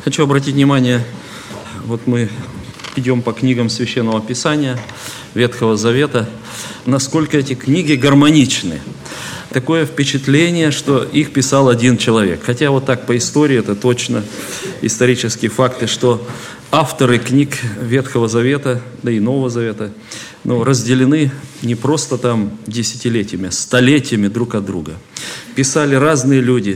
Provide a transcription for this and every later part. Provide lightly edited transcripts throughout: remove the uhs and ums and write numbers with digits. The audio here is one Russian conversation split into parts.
Хочу обратить внимание, вот мы идем по книгам Священного Писания, Ветхого Завета, насколько эти книги гармоничны. Такое впечатление, что их писал один человек. Хотя вот так по истории, это точно исторические факты, что авторы книг Ветхого Завета, да и Нового Завета, разделены не просто там десятилетиями, столетиями друг от друга. Писали разные люди,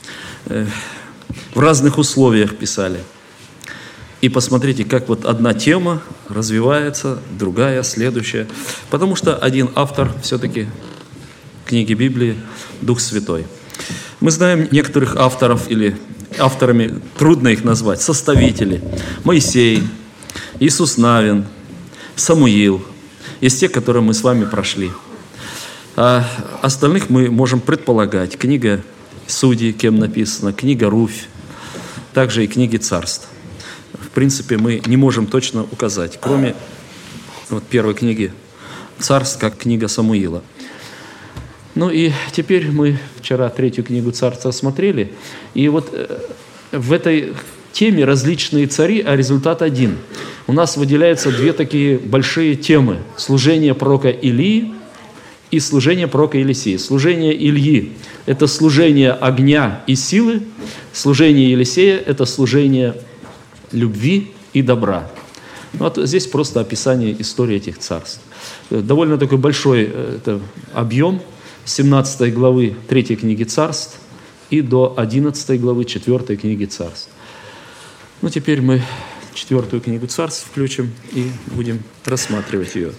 в разных условиях писали. И посмотрите, как вот одна тема развивается, другая, следующая. Потому что один автор все-таки книги Библии – Дух Святой. Мы знаем некоторых авторов, или авторами трудно их назвать, составители. Моисей, Иисус Навин, Самуил. Есть те, которые мы с вами прошли. А остальных мы можем предполагать. Книга Судей, кем написана, книга Руфь, также и книги Царств. В принципе, мы не можем точно указать, кроме первой книги Царств, как книга Самуила. И теперь мы вчера третью книгу Царств осмотрели, и вот в этой теме различные цари, а результат один. У нас выделяются две такие большие темы: служение пророка Илии и служение пророка Елисея. Служение Ильи – это служение огня и силы, служение Елисея – это служение любви и добра. Здесь просто описание истории этих царств. Довольно такой большой объем, с 17 главы 3 книги Царств и до 11 главы 4 книги Царств. Теперь мы 4 книгу Царств включим и будем рассматривать ее.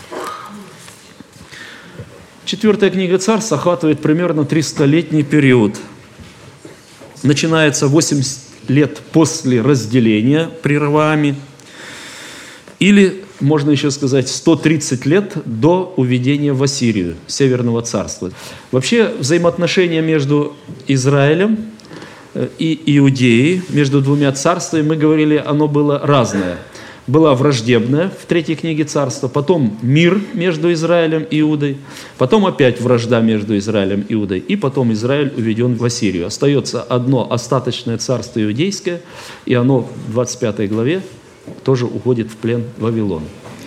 4 книга Царств охватывает примерно 300-летний период. Начинается 80 лет после разделения при Ровоаме, или, можно еще сказать, 130 лет до уведения в Ассирию, Северного царства. Вообще, взаимоотношения между Израилем и Иудеей, между двумя царствами, мы говорили, оно было разное. Была враждебная в 3 книге Царства, потом мир между Израилем и Иудой, потом опять вражда между Израилем и Иудой, и потом Израиль уведен в Ассирию. Остается одно остаточное царство иудейское, и оно в 25 главе тоже уходит в плен в Вавилон.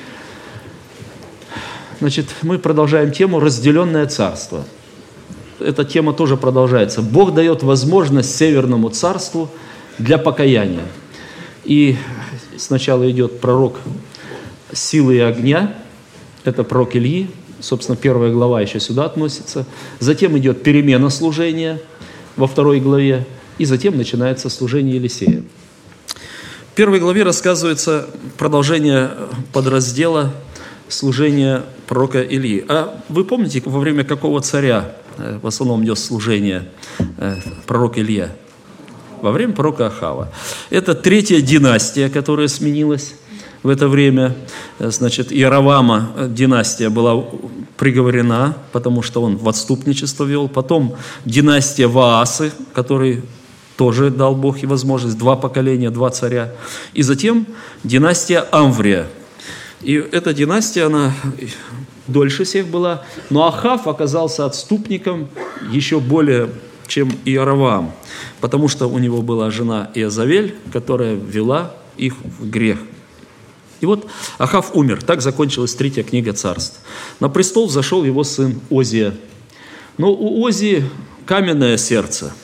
Мы продолжаем тему «Разделенное царство». Эта тема тоже продолжается. Бог дает возможность Северному царству для покаяния. И сначала идет пророк силы и огня, это пророк Ильи, собственно, 1 глава еще сюда относится. Затем идет перемена служения во 2 главе, и затем начинается служение Елисея. В 1 главе рассказывается продолжение подраздела служения пророка Ильи. А вы помните, во время какого царя в основном идет служение пророка Илья? Во время пророка Ахава. Это 3-я династия, которая сменилась в это время. Иоравама династия была приговорена, потому что он в отступничество вел. Потом династия Ваасы, который тоже дал Бог и возможность, 2 поколения, 2 царя. И затем династия Амврия. И эта династия, она дольше всех была. Но Ахав оказался отступником еще более, чем Иоравам, потому что у него была жена Иезавель, которая ввела их в грех. И Ахав умер. Так закончилась 3 книга Царств. На престол взошел его сын Озия. Но у Озии каменное сердце.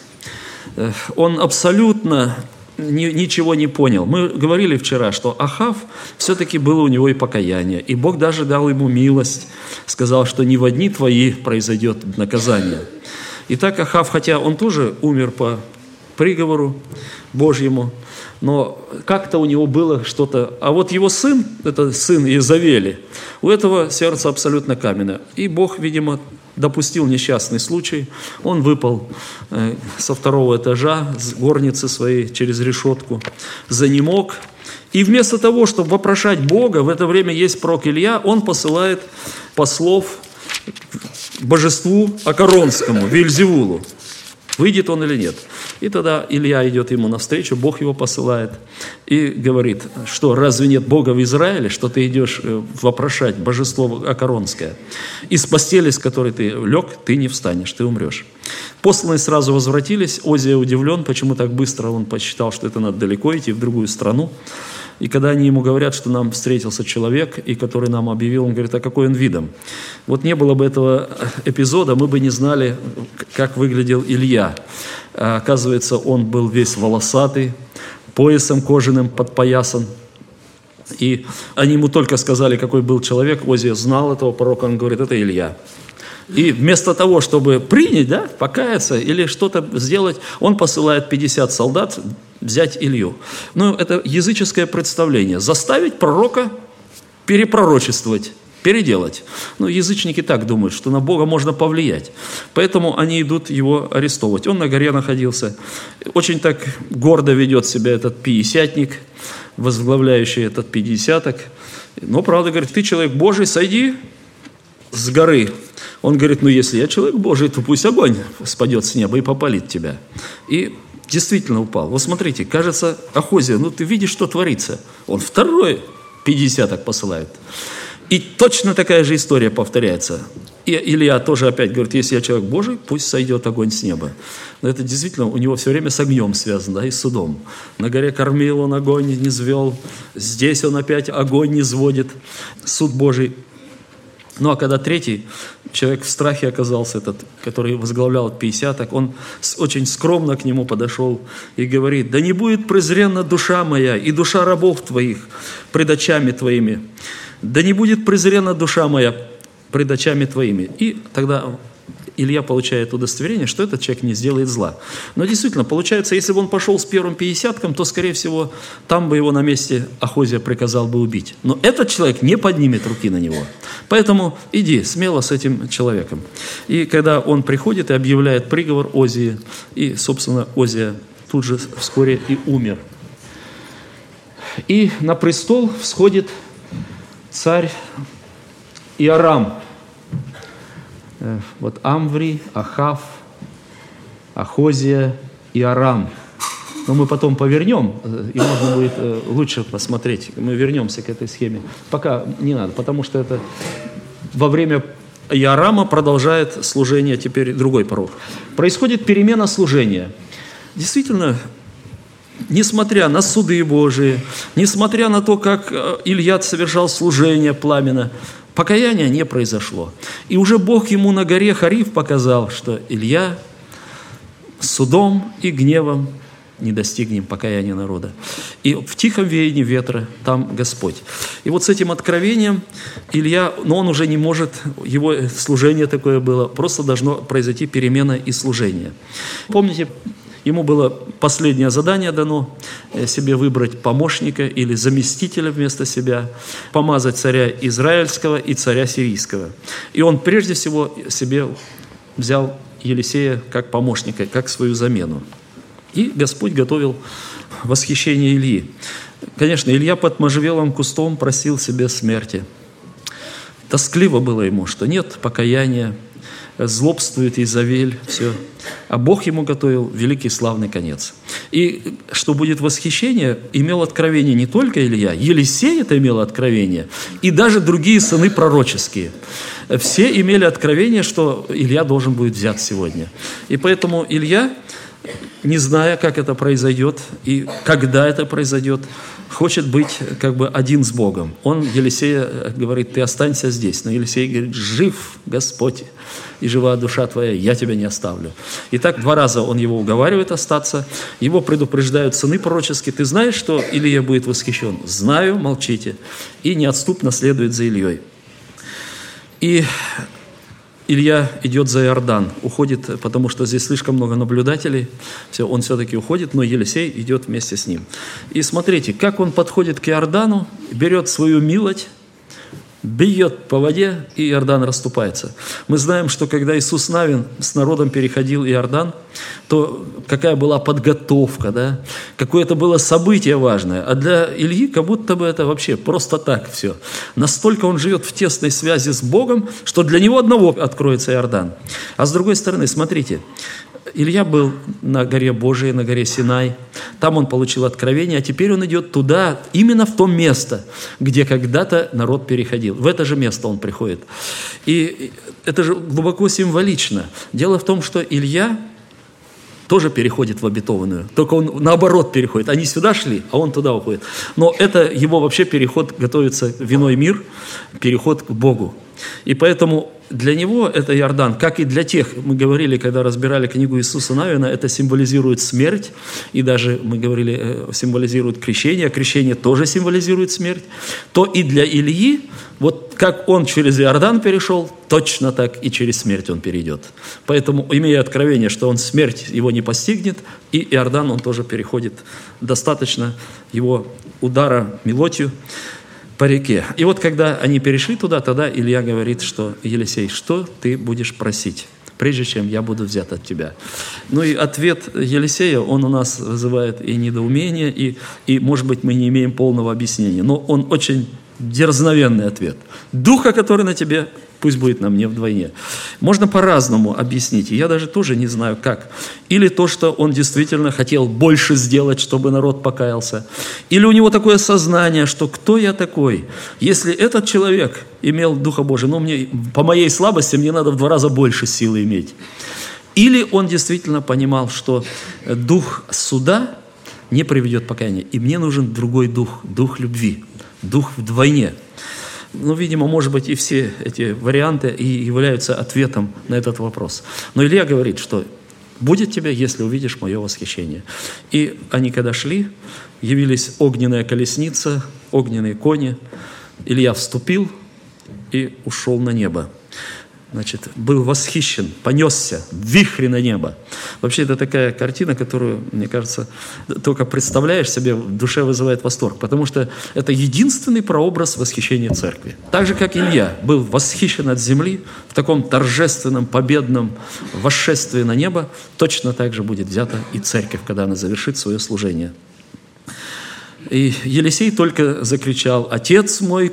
Он абсолютно ничего не понял. Мы говорили вчера, что Ахав, все-таки было у него и покаяние. И Бог даже дал ему милость. Сказал, что не во дни твои произойдет наказание. Итак, Ахав, хотя он тоже умер по приговору Божьему, но как-то у него было что-то. А его сын, это сын Иезавели, у этого сердце абсолютно каменное. И Бог, видимо, допустил несчастный случай. Он выпал со 2-го этажа, с горницы своей через решетку, занемог. И вместо того, чтобы вопрошать Бога, в это время есть пророк Илья, он посылает послов божеству Акаронскому, Вельзевулу. выйдет он или нет. И тогда Илья идет ему навстречу, Бог его посылает и говорит, что разве нет Бога в Израиле, что ты идешь вопрошать божество Акаронское. Из постели, с которой ты лег, ты не встанешь, ты умрешь. Посланные сразу возвратились, Озия удивлен, почему так быстро он посчитал, что это надо далеко идти, в другую страну. И когда они ему говорят, что нам встретился человек, и который нам объявил, он говорит, а какой он видом? Вот не было бы этого эпизода, мы бы не знали, как выглядел Илья. Оказывается, он был весь волосатый, поясом кожаным подпоясан. И они ему только сказали, какой был человек, Озия знал этого пророка, он говорит, это Илья. И вместо того, чтобы принять, да, покаяться или что-то сделать, он посылает 50 солдат взять Илью. Ну, это языческое представление. Заставить пророка перепророчествовать, переделать. Ну, язычники так думают, что на Бога можно повлиять. Поэтому они идут его арестовывать. Он на горе находился. Очень так гордо ведет себя этот пятидесятник, возглавляющий этот пятидесяток. Но, правда, говорит, ты человек Божий, сойди с горы. Он говорит, ну, если я человек Божий, то пусть огонь спадет с неба и попалит тебя. И действительно упал. Вот смотрите, кажется, Ахозия, ну, ты видишь, что творится. Он второй пятидесяток посылает. И точно такая же история повторяется. И Илья тоже опять говорит, если я человек Божий, пусть сойдет огонь с неба. Но это действительно у него все время с огнем связано, да, и с судом. На горе Кармил он огонь не звел, здесь он опять огонь не сводит, суд Божий. Ну, а когда третий человек в страхе оказался, этот, который возглавлял 50, он очень скромно к нему подошел и говорит, да не будет презренна душа моя и душа рабов твоих пред очами твоими. Да не будет презренна душа моя пред очами твоими. И тогда Илья получает удостоверение, что этот человек не сделает зла. Но действительно, получается, если бы он пошел с первым 50, то, скорее всего, там бы его на месте Ахозия приказал бы убить. Но этот человек не поднимет руки на него. Поэтому иди смело с этим человеком. И когда он приходит и объявляет приговор Озии, и, собственно, Озия тут же вскоре и умер. И на престол всходит царь Иорам. Вот Амври, Ахав, Ахозия и Иорам. Но мы потом повернем, и можно будет лучше посмотреть. Мы вернемся к этой схеме. Пока не надо, потому что это во время Иорама продолжает служение теперь другой пророк. Происходит перемена служения. Действительно, несмотря на суды Божии, несмотря на то, как Илья совершал служение пламенно, покаяния не произошло. И уже Бог ему на горе Харив показал, что Илья судом и гневом не достигнем покаяния народа. И в тихом веянии ветра там Господь. И вот с этим откровением Илья, но он уже не может, его служение такое было, просто должно произойти перемена и служение. Помните, ему было последнее задание дано, себе выбрать помощника или заместителя вместо себя, помазать царя израильского и царя сирийского. И он прежде всего себе взял Елисея как помощника, как свою замену. И Господь готовил восхищение Ильи. Конечно, Илья под можжевеловым кустом просил себе смерти. Тоскливо было ему, что нет покаяния, злобствует Изавель, все. А Бог ему готовил великий славный конец. И что будет восхищение, имел откровение не только Илья, Елисей это имел откровение, и даже другие сыны пророческие. Все имели откровение, что Илья должен будет взят сегодня. И поэтому Илья, не зная, как это произойдет и когда это произойдет, хочет быть как бы один с Богом. Он Елисея говорит, ты останься здесь. Но Елисей говорит, жив Господь и жива душа твоя, я тебя не оставлю. И так 2 раза он его уговаривает остаться. Его предупреждают сыны пророческие. Ты знаешь, что Илия будет восхищен? Знаю, молчите. И неотступно следует за Ильей. И Илья идет за Иордан, уходит, потому что здесь слишком много наблюдателей. Все, он все-таки уходит, но Елисей идет вместе с ним. И смотрите, как он подходит к Иордану, берет свою милоть, бьет по воде, и Иордан расступается. Мы знаем, что когда Иисус Навин с народом переходил Иордан, то какая была подготовка, да? Какое-то было событие важное. А для Ильи как будто бы это вообще просто так все. Настолько он живет в тесной связи с Богом, что для него одного откроется Иордан. А с другой стороны, смотрите, Илья был на горе Божией, на горе Синай. Там он получил откровение, а теперь он идет туда, именно в то место, где когда-то народ переходил. В это же место он приходит. И это же глубоко символично. Дело в том, что Илья тоже переходит в обетованную, только он наоборот переходит. Они сюда шли, а он туда уходит. Но это его вообще переход, готовится в иной мир, переход к Богу. И поэтому для него это Иордан, как и для тех, мы говорили, когда разбирали книгу Иисуса Навина, это символизирует смерть, и даже, мы говорили, символизирует крещение, а крещение тоже символизирует смерть, то и для Ильи, вот как он через Иордан перешел, точно так и через смерть он перейдет. Поэтому, имея откровение, что он смерть его не постигнет, и Иордан он тоже переходит, достаточно его удара мелотью по реке. И вот когда они перешли туда, тогда Илья говорит, что Елисей, что ты будешь просить, прежде чем я буду взят от тебя? Ну и ответ Елисея, он у нас вызывает и недоумение, и может быть, мы не имеем полного объяснения, но он очень дерзновенный ответ. Духа, который на тебе, пусть будет на мне вдвойне. Можно по-разному объяснить, и я даже тоже не знаю, как. Или то, что он действительно хотел больше сделать, чтобы народ покаялся. Или у него такое сознание, что кто я такой? Если этот человек имел Духа Божия, ну, мне, по моей слабости мне надо в 2 раза больше силы иметь. Или он действительно понимал, что дух суда не приведет к покаянию, и мне нужен другой дух, дух любви, дух вдвойне. Ну, видимо, может быть, и все эти варианты и являются ответом на этот вопрос. Но Илья говорит, что будет тебе, если увидишь мое восхищение. И они, когда шли, явились огненная колесница, огненные кони. Илья вступил и ушел на небо. Значит, был восхищен, понесся в вихре на небо. Вообще, это такая картина, которую, мне кажется, только представляешь себе, в душе вызывает восторг, потому что это единственный прообраз восхищения церкви. Так же, как Илья был восхищен от земли в таком торжественном, победном восшествии на небо, точно так же будет взята и церковь, когда она завершит свое служение. И Елисей только закричал: «Отец мой,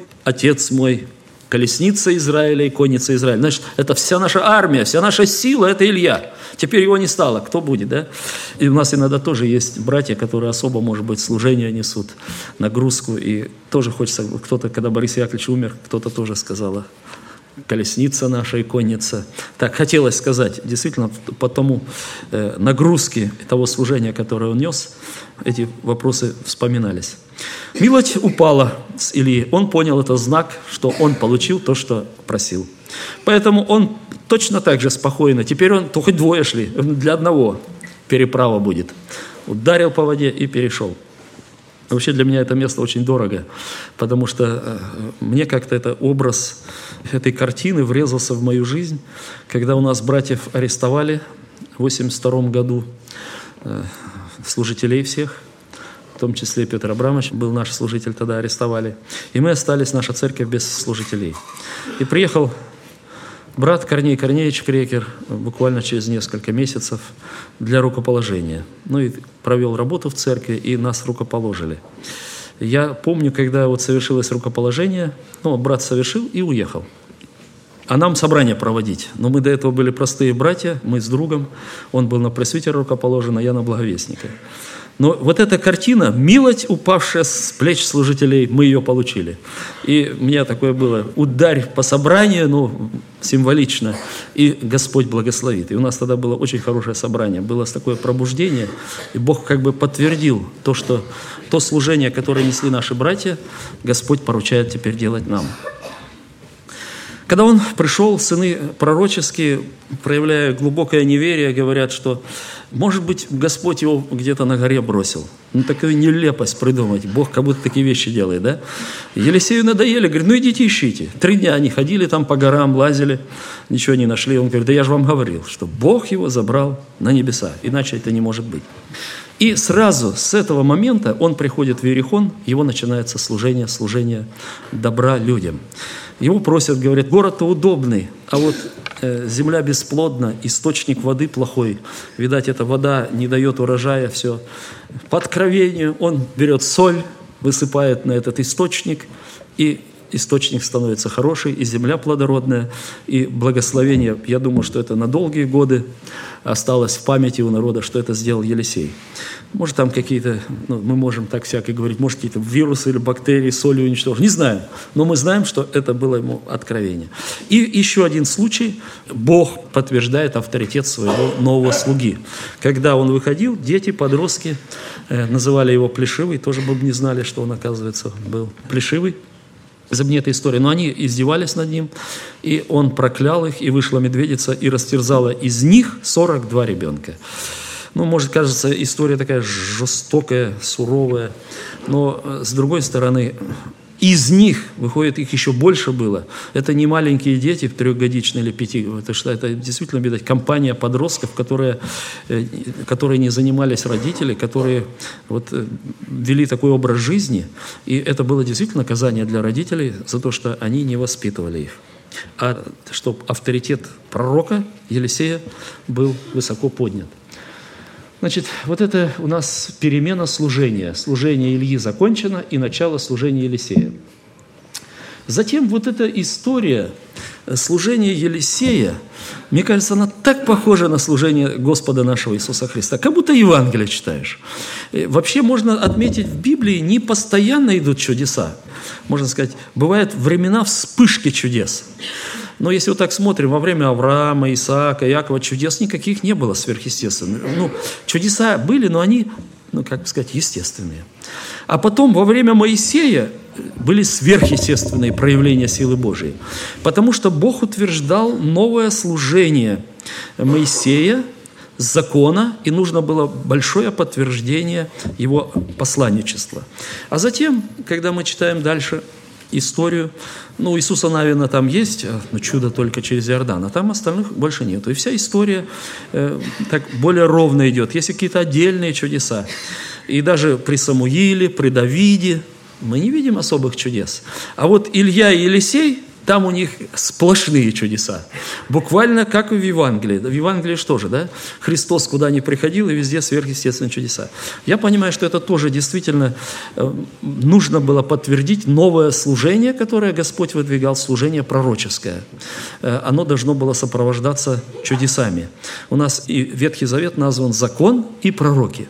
колесница Израиля и конница Израиля». Значит, это вся наша армия, вся наша сила – это Илья. Теперь его не стало. Кто будет, да? И у нас иногда тоже есть братья, которые особо, может быть, служение несут, нагрузку. И тоже хочется, кто-то, когда Борис Яковлевич умер, кто-то тоже сказал: колесница наша и конница. Так хотелось сказать, действительно, по тому нагрузке того служения, которое он нес, эти вопросы вспоминались. Милость упала с Ильи. Он понял это знак, что он получил то, что просил. Поэтому он точно так же спокойно. Теперь он, то хоть 2 шли, для одного переправа будет. Ударил по воде и перешел. Вообще для меня это место очень дорого, потому что мне как-то это образ этой картины врезался в мою жизнь, когда у нас братьев арестовали в 1982 году, служителей всех, в том числе Петр Абрамович был наш служитель, тогда арестовали. И мы остались, наша церковь, без служителей. И приехал брат Корней Корнеевич Крекер буквально через несколько месяцев для рукоположения. Ну и провел работу в церкви, и нас рукоположили. Я помню, когда вот совершилось рукоположение, ну, брат совершил и уехал. А нам собрание проводить. Но мы до этого были простые братья, мы с другом. Он был на пресвитера рукоположен, а я на благовестника. Но вот эта картина, милость, упавшая с плеч служителей, мы ее получили. И у меня такое было: ударь по собранию, ну, символично, и Господь благословит. И у нас тогда было очень хорошее собрание, было такое пробуждение, и Бог как бы подтвердил то, что то служение, которое несли наши братья, Господь поручает теперь делать нам. Когда он пришел, сыны пророческие, проявляя глубокое неверие, говорят, что, может быть, Господь его где-то на горе бросил. Ну, такую нелепость придумать. Бог как будто такие вещи делает, да? Елисею надоели, говорит: ну, идите ищите. 3 дня они ходили там по горам, лазили, ничего не нашли. Он говорит: да я же вам говорил, что Бог его забрал на небеса, иначе это не может быть. И сразу с этого момента он приходит в Иерихон, его начинается служение добра людям. Его просят, говорят: город-то удобный, а вот земля бесплодна, источник воды плохой. Видать, эта вода не дает урожая, все. По откровению он берет соль, высыпает на этот источник, и источник становится хороший, и земля плодородная, и благословение, я думаю, что это на долгие годы осталось в памяти у народа, что это сделал Елисей. Может, там какие-то, мы можем так всякое говорить, может, какие-то вирусы или бактерии солью уничтожить, не знаем, но мы знаем, что это было ему откровение. И еще один случай, Бог подтверждает авторитет своего нового слуги. Когда он выходил, дети, подростки называли его Плешивый, тоже бы не знали, что он, оказывается, был Плешивый. Забни история, но они издевались над ним, и он проклял их, и вышла медведица, и растерзала из них 42 ребенка. Может, кажется, история такая жестокая, суровая, но, с другой стороны, из них, выходит, их еще больше было. Это не маленькие дети, 3-годичные или 5, это действительно, видать, компания подростков, которые не занимались родители, которые вели такой образ жизни. И это было действительно наказание для родителей за то, что они не воспитывали их. А чтобы авторитет пророка Елисея был высоко поднят. Значит, это у нас перемена служения. Служение Ильи закончено, и начало служения Елисея. Затем эта история служения Елисея, мне кажется, она так похожа на служение Господа нашего Иисуса Христа, как будто Евангелие читаешь. Вообще можно отметить, в Библии не постоянно идут чудеса. Можно сказать, бывают времена вспышки чудес. Но если так смотрим, во время Авраама, Исаака, Иакова чудес никаких не было сверхъестественных. Чудеса были, но они, естественные. А потом во время Моисея были сверхъестественные проявления силы Божией. Потому что Бог утверждал новое служение Моисея, закона, и нужно было большое подтверждение его посланничества. А затем, когда мы читаем дальше историю, Иисуса Навина там есть, но чудо только через Иордан, а там остальных больше нету. И вся история так более ровно идет. Есть какие-то отдельные чудеса. И даже при Самуиле, при Давиде мы не видим особых чудес. А Илья и Елисей, там у них сплошные чудеса. Буквально как и в Евангелии. В Евангелии что же, да? Христос куда ни приходил, и везде сверхъестественные чудеса. Я понимаю, что это тоже действительно нужно было подтвердить новое служение, которое Господь выдвигал, служение пророческое. Оно должно было сопровождаться чудесами. У нас и Ветхий Завет назван закон и пророки.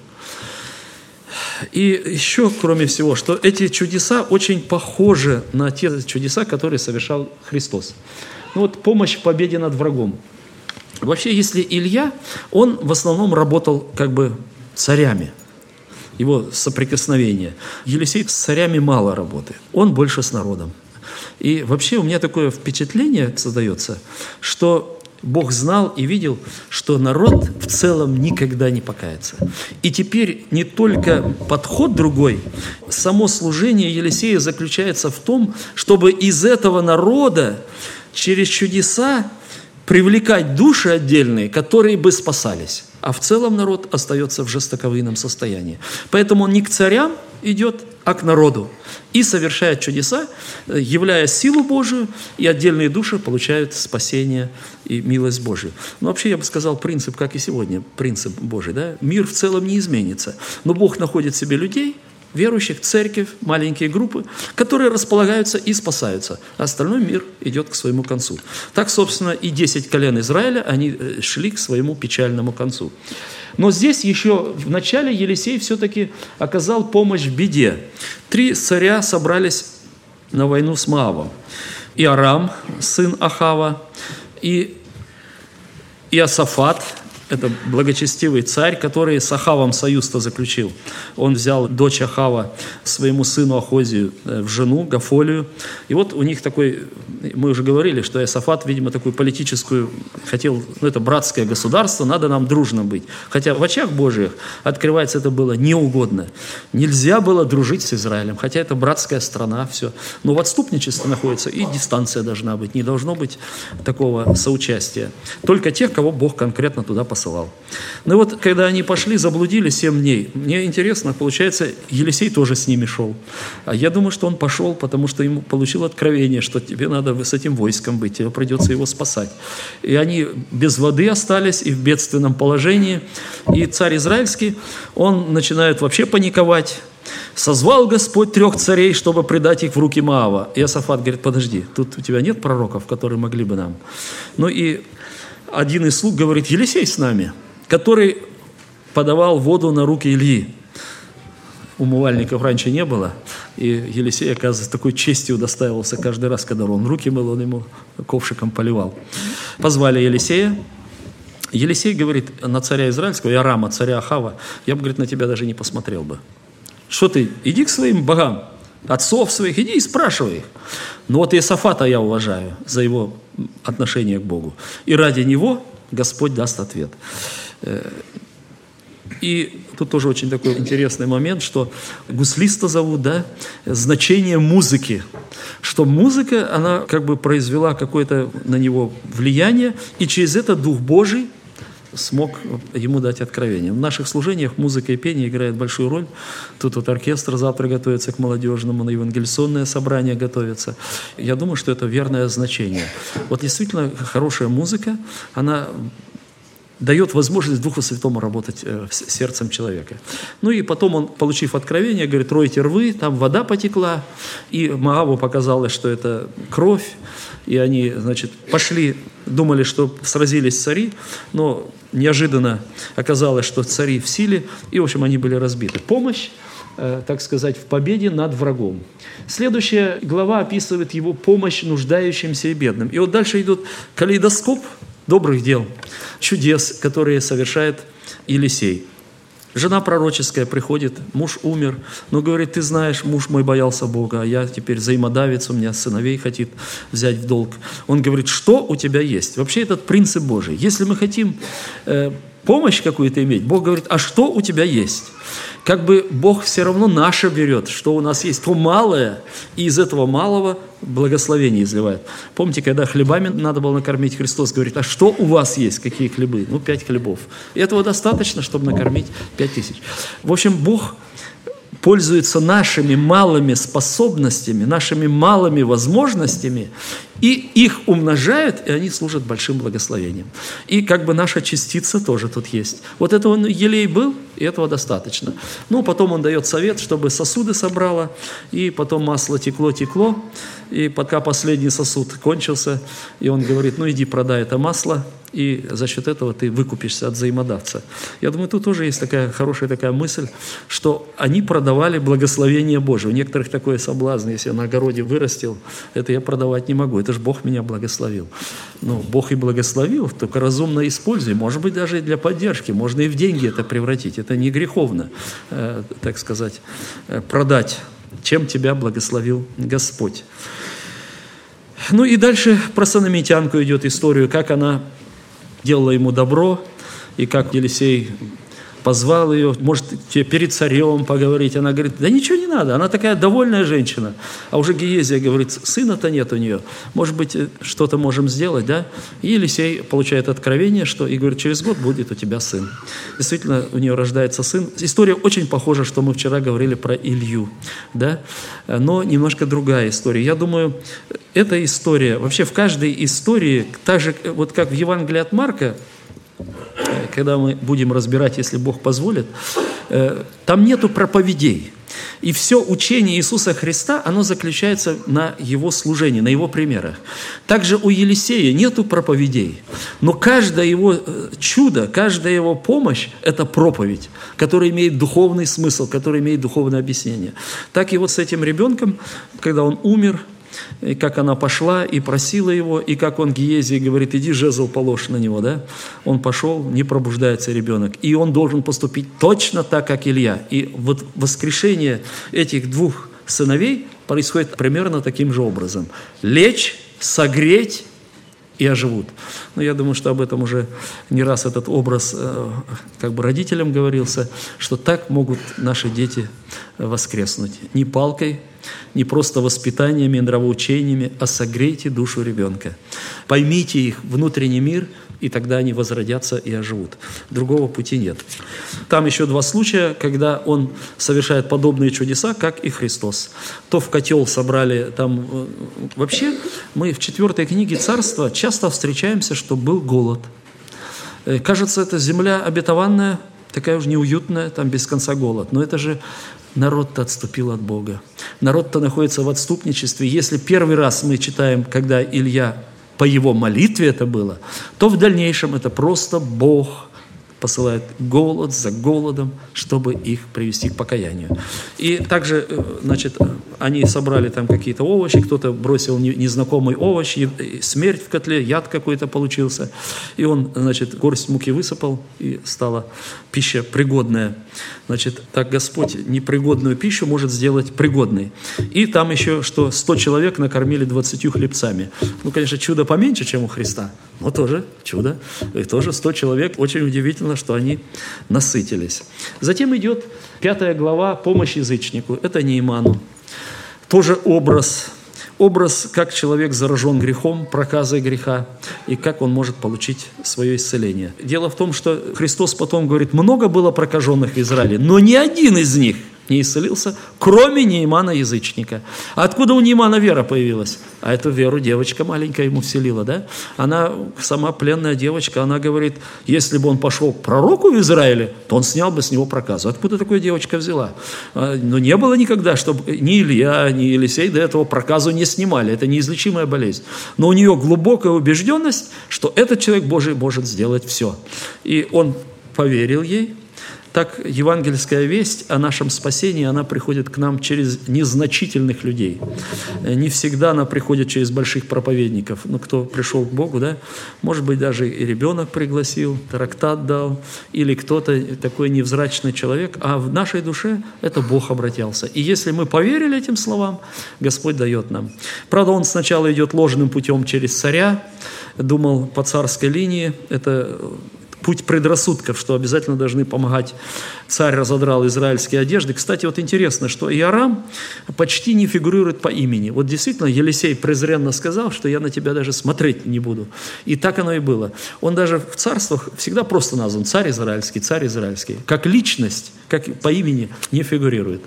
И еще, кроме всего, что эти чудеса очень похожи на те чудеса, которые совершал Христос. Помощь в победе над врагом. Вообще, если Илья, он в основном работал царями, его соприкосновение. Елисей с царями мало работает, он больше с народом. И вообще у меня такое впечатление создается, что Бог знал и видел, что народ в целом никогда не покается. И теперь не только подход другой, само служение Елисея заключается в том, чтобы из этого народа через чудеса привлекать души отдельные, которые бы спасались. А в целом народ остается в жестоковыйном состоянии. Поэтому он не к царям идет, а к народу. И совершает чудеса, являя силу Божию, и отдельные души получают спасение и милость Божию. Вообще, я бы сказал, принцип, как и сегодня, принцип Божий. Да? Мир в целом не изменится. Но Бог находит в себе людей, верующих, церковь, маленькие группы, которые располагаются и спасаются. А остальной мир идет к своему концу. Так, собственно, и 10 колен Израиля, они шли к своему печальному концу. Но здесь еще в начале Елисей все-таки оказал помощь в беде. 3 царя собрались на войну с Моавом. Иорам, сын Ахава, и Иосафат, это благочестивый царь, который с Ахавом союз-то заключил. Он взял дочь Ахава своему сыну Ахозию в жену, Гафолию. И у них такой, мы уже говорили, что Иосафат, видимо, такую политическую хотел, это братское государство, надо нам дружно быть. Хотя в очах Божьих, открывается, это было неугодно. Нельзя было дружить с Израилем, хотя это братская страна, все. Но в отступничестве находится, и дистанция должна быть, не должно быть такого соучастия. Только тех, кого Бог конкретно туда посылал. Когда они пошли, заблудили 7 дней. Мне интересно, получается, Елисей тоже с ними шел. А я думаю, что он пошел, потому что ему получил откровение, что тебе надо с этим войском быть, тебе придется его спасать. И они без воды остались и в бедственном положении. И царь израильский, он начинает вообще паниковать. созвал Господь 3 царей, чтобы предать их в руки Моава. Иосафат говорит, подожди, тут у тебя нет пророков, которые могли бы нам? Ну и один из слуг говорит, Елисей с нами, который подавал воду на руки Ильи. Умывальников раньше не было, и Елисей, оказывается, такой честью удостаивался каждый раз, когда он руки мыл, он ему ковшиком поливал. Позвали Елисея. Елисей говорит на царя Израильского, Иорама, царя Ахава, я бы, говорит, на тебя даже не посмотрел бы. Что ты, иди к своим богам, отцов своих, иди и спрашивай их. Но вот Иосафата я уважаю за его отношение к Богу. И ради него Господь даст ответ. И тут тоже очень такой интересный момент, что гуслиста зовут, да, значение музыки, что музыка, она как бы произвела какое-то на него влияние, и через это Дух Божий смог ему дать откровение. В наших служениях музыка и пение играют большую роль. Тут вот оркестр завтра готовится к молодежному, на евангелиционное собрание готовится. Я думаю, что это верное значение. Вот действительно хорошая музыка, она дает возможность Духу Святому работать с сердцем человека. Ну и потом он, получив откровение, говорит, ройте рвы, там вода потекла, и Моаву показалось, что это кровь, и они, значит, пошли, думали, что сразились цари, но неожиданно оказалось, что цари в силе, и, в общем, они были разбиты. Помощь, так сказать, в победе над врагом. Следующая глава описывает его помощь нуждающимся и бедным. И вот дальше идет калейдоскоп добрых дел, чудес, которые совершает Елисей. Жена пророческая приходит, муж умер, но говорит, ты знаешь, муж мой боялся Бога, а я теперь взаимодавец, у меня сыновей хотит взять в долг. Он говорит, что у тебя есть? Вообще этот принцип Божий. Если мы хотим помощь какую-то иметь, Бог говорит, а что у тебя есть? Как бы Бог все равно наше берет, что у нас есть, то малое, и из этого малого благословение изливает. Помните, когда хлебами надо было накормить, Христос говорит, а что у вас есть, какие хлебы? 5 хлебов. И этого достаточно, чтобы накормить 5000. В общем, Бог пользуется нашими малыми способностями, нашими малыми возможностями, и их умножает, и они служат большим благословением. И как бы наша частица тоже тут есть. Вот это он елей был, и этого достаточно. Ну, потом он дает совет, чтобы сосуды собрало, и потом масло текло, и пока последний сосуд кончился, и он говорит, ну, иди продай это масло, и за счет этого ты выкупишься от взаимодавца. Я думаю, тут тоже есть такая хорошая такая мысль, что они продавали благословение Божие. У некоторых такой соблазн, если я на огороде вырастил, это я продавать не могу, это же Бог меня благословил. Ну, Бог и благословил, только разумно используй, может быть, даже и для поддержки, можно и в деньги это превратить, это не греховно, так сказать, продать, чем тебя благословил Господь. Ну и дальше про сунамитянку идет историю, как она делала ему добро, и как Елисей позвал ее, может, тебе перед царем поговорить. Она говорит, да ничего не надо, она такая довольная женщина. А уже Гиезия говорит, сына-то нет у нее, может быть, что-то можем сделать, да? И Елисей получает откровение, что, и говорит, через год будет у тебя сын. Действительно, у нее рождается сын. История очень похожа, что мы вчера говорили про Илью, да? Но немножко другая история. Я думаю, эта история, вообще в каждой истории, так же, вот как в Евангелии от Марка, когда мы будем разбирать, если Бог позволит, там нету проповедей. И все учение Иисуса Христа, оно заключается на Его служении, на Его примерах. Также у Елисея нету проповедей, но каждое его чудо, каждая его помощь – это проповедь, которая имеет духовный смысл, которая имеет духовное объяснение. Так и вот с этим ребенком, когда он умер, и как она пошла и просила его, и как он Гиезии говорит, иди жезл положь на него, да? Он пошел, не пробуждается ребенок, и он должен поступить точно так, как Илья. И вот воскрешение этих двух сыновей происходит примерно таким же образом. Лечь, согреть и оживут. Но я думаю, что об этом уже не раз этот образ как бы родителям говорился, что так могут наши дети воскреснуть. Не палкой, не просто воспитаниями, нравоучениями, а согрейте душу ребенка. Поймите их внутренний мир, и тогда они возродятся и оживут. Другого пути нет. Там еще 2 случая, когда он совершает подобные чудеса, как и Христос. То в котел собрали там... Вообще, мы в 4 книге Царства часто встречаемся, что был голод. Кажется, это земля обетованная, такая уж неуютная, там без конца голод. Но это же народ-то отступил от Бога. Народ-то находится в отступничестве. Если первый раз мы читаем, когда Илья по его молитве это было, то в дальнейшем это просто Бог посылает голод за голодом, чтобы их привести к покаянию. И также, значит, они собрали там какие-то овощи, кто-то бросил незнакомый овощ, смерть в котле, яд какой-то получился. И он, значит, горсть муки высыпал, и стала пища пригодная. Значит, так Господь непригодную пищу может сделать пригодной. И там еще, что 100 человек накормили 20 хлебцами. Ну, конечно, чудо поменьше, чем у Христа, но тоже чудо. И тоже 100 человек. Очень удивительно, что они насытились. Затем идет 5 глава «Помощь язычнику». Это Нейману. Тоже образ, как человек заражен грехом, проказой греха, и как он может получить свое исцеление. Дело в том, что Христос потом говорит, много было прокаженных в Израиле, но ни один из них не исцелился, кроме Неймана язычника. А откуда у Неймана вера появилась? А эту веру девочка маленькая ему вселила, да? Она, сама пленная девочка, она говорит, если бы он пошел к пророку в Израиле, то он снял бы с него проказу. Откуда такая девочка взяла? Но не было никогда, чтобы ни Илья, ни Елисей до этого проказу не снимали. Это неизлечимая болезнь. Но у нее глубокая убежденность, что этот человек Божий может сделать все. И он поверил ей. Так евангельская весть о нашем спасении, она приходит к нам через незначительных людей. Не всегда она приходит через больших проповедников. Ну, кто пришел к Богу, да, может быть, даже и ребенок пригласил, трактат дал, или кто-то такой невзрачный человек, а в нашей душе это Бог обратился. И если мы поверили этим словам, Господь дает нам. Правда, он сначала идет ложным путем через царя, думал по царской линии, это путь предрассудков, что обязательно должны помогать. Царь разодрал израильские одежды. Кстати, вот интересно, что Иорам почти не фигурирует по имени. Вот действительно, Елисей презренно сказал, что я на тебя даже смотреть не буду. И так оно и было. Он даже в царствах всегда просто назван царь израильский. Как личность, как по имени не фигурирует.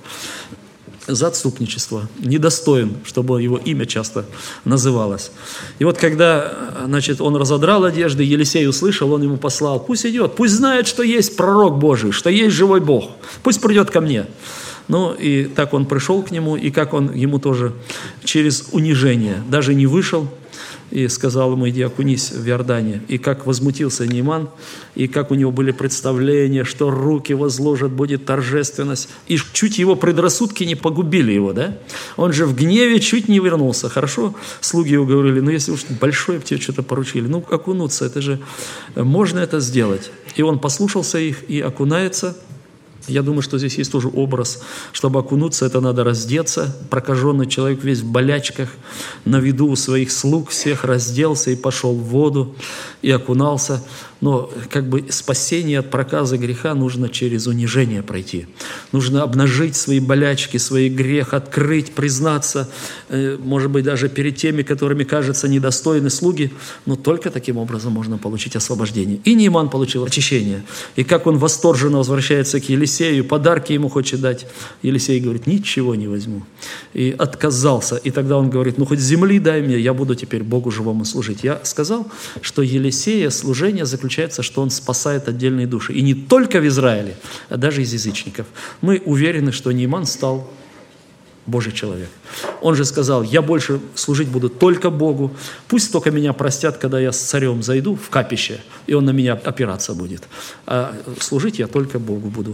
За отступничество, недостоин, чтобы его имя часто называлось. И вот когда, значит, он разодрал одежды, Елисей услышал, он ему послал, пусть идет, пусть знает, что есть пророк Божий, что есть живой Бог, пусть придет ко мне. Ну, и так он пришел к нему, и как он ему тоже через унижение, даже не вышел, и сказал ему, иди окунись в Иордане. И как возмутился Нейман, и как у него были представления, что руки возложат, будет торжественность. И чуть его предрассудки не погубили его, да? Он же в гневе чуть не вернулся. Хорошо, слуги его говорили, ну если уж большое тебе что-то поручили, ну окунуться, это же, можно это сделать. И он послушался их и окунается. Я думаю, что здесь есть тоже образ, чтобы окунуться, это надо раздеться. Прокаженный человек весь в болячках, на виду у своих слуг всех разделся и пошел в воду, и окунался. Но как бы спасение от проказа греха нужно через унижение пройти. Нужно обнажить свои болячки, свой грех, открыть, признаться, может быть, даже перед теми, которыми кажется недостойны слуги, но только таким образом можно получить освобождение. И Нейман получил очищение. И как он восторженно возвращается к Елисею, подарки ему хочет дать. Елисей говорит, ничего не возьму. И отказался. И тогда он говорит, ну хоть земли дай мне, я буду теперь Богу живому служить. Я сказал, что Елисея служение заключается, что он спасает отдельные души. И не только в Израиле, а даже из язычников. Мы уверены, что Нейман стал Божий человек. Он же сказал, я больше служить буду только Богу. Пусть только меня простят, когда я с царем зайду в капище, и он на меня опираться будет. А служить я только Богу буду.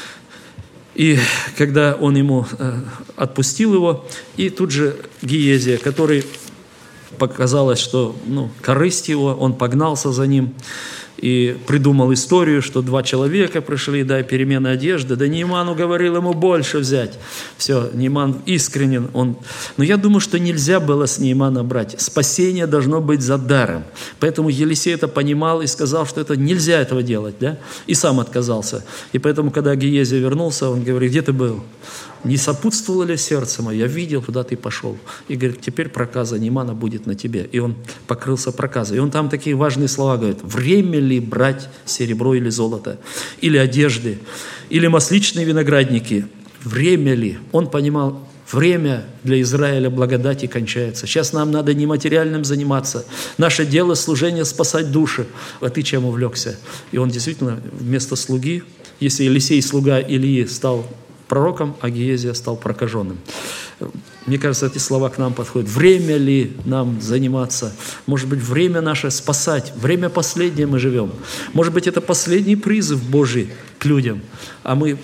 И когда он ему отпустил его, и тут же Гиезия, который показалось, что корысть его, он погнался за ним и придумал историю, что 2 человека пришли, дай перемены одежды, да Нейману говорил ему больше взять. Все, Нейман искренен. Но я думаю, что нельзя было с Неймана брать. Спасение должно быть за даром. Поэтому Елисей это понимал и сказал, что это нельзя этого делать, да? И сам отказался. И поэтому, когда Гиезия вернулся, он говорит, где ты был? Не сопутствовало ли сердце мое? Я видел, куда ты пошел. И говорит, теперь проказа Неймана будет на тебе. И он покрылся проказой. И он там такие важные слова говорит. Время ли брать серебро или золото? Или одежды? Или масличные виноградники? Время ли? Он понимал, время для Израиля благодати кончается. Сейчас нам надо не материальным заниматься. Наше дело служение спасать души. А ты чем увлекся? И он действительно вместо слуги если Елисей, слуга Илии, стал пророком, а Гиезия стал прокаженным. Мне кажется, эти слова к нам подходят. Время ли нам заниматься? Может быть, время наше спасать. Время последнее мы живем. Может быть, это последний призыв Божий к людям, а мы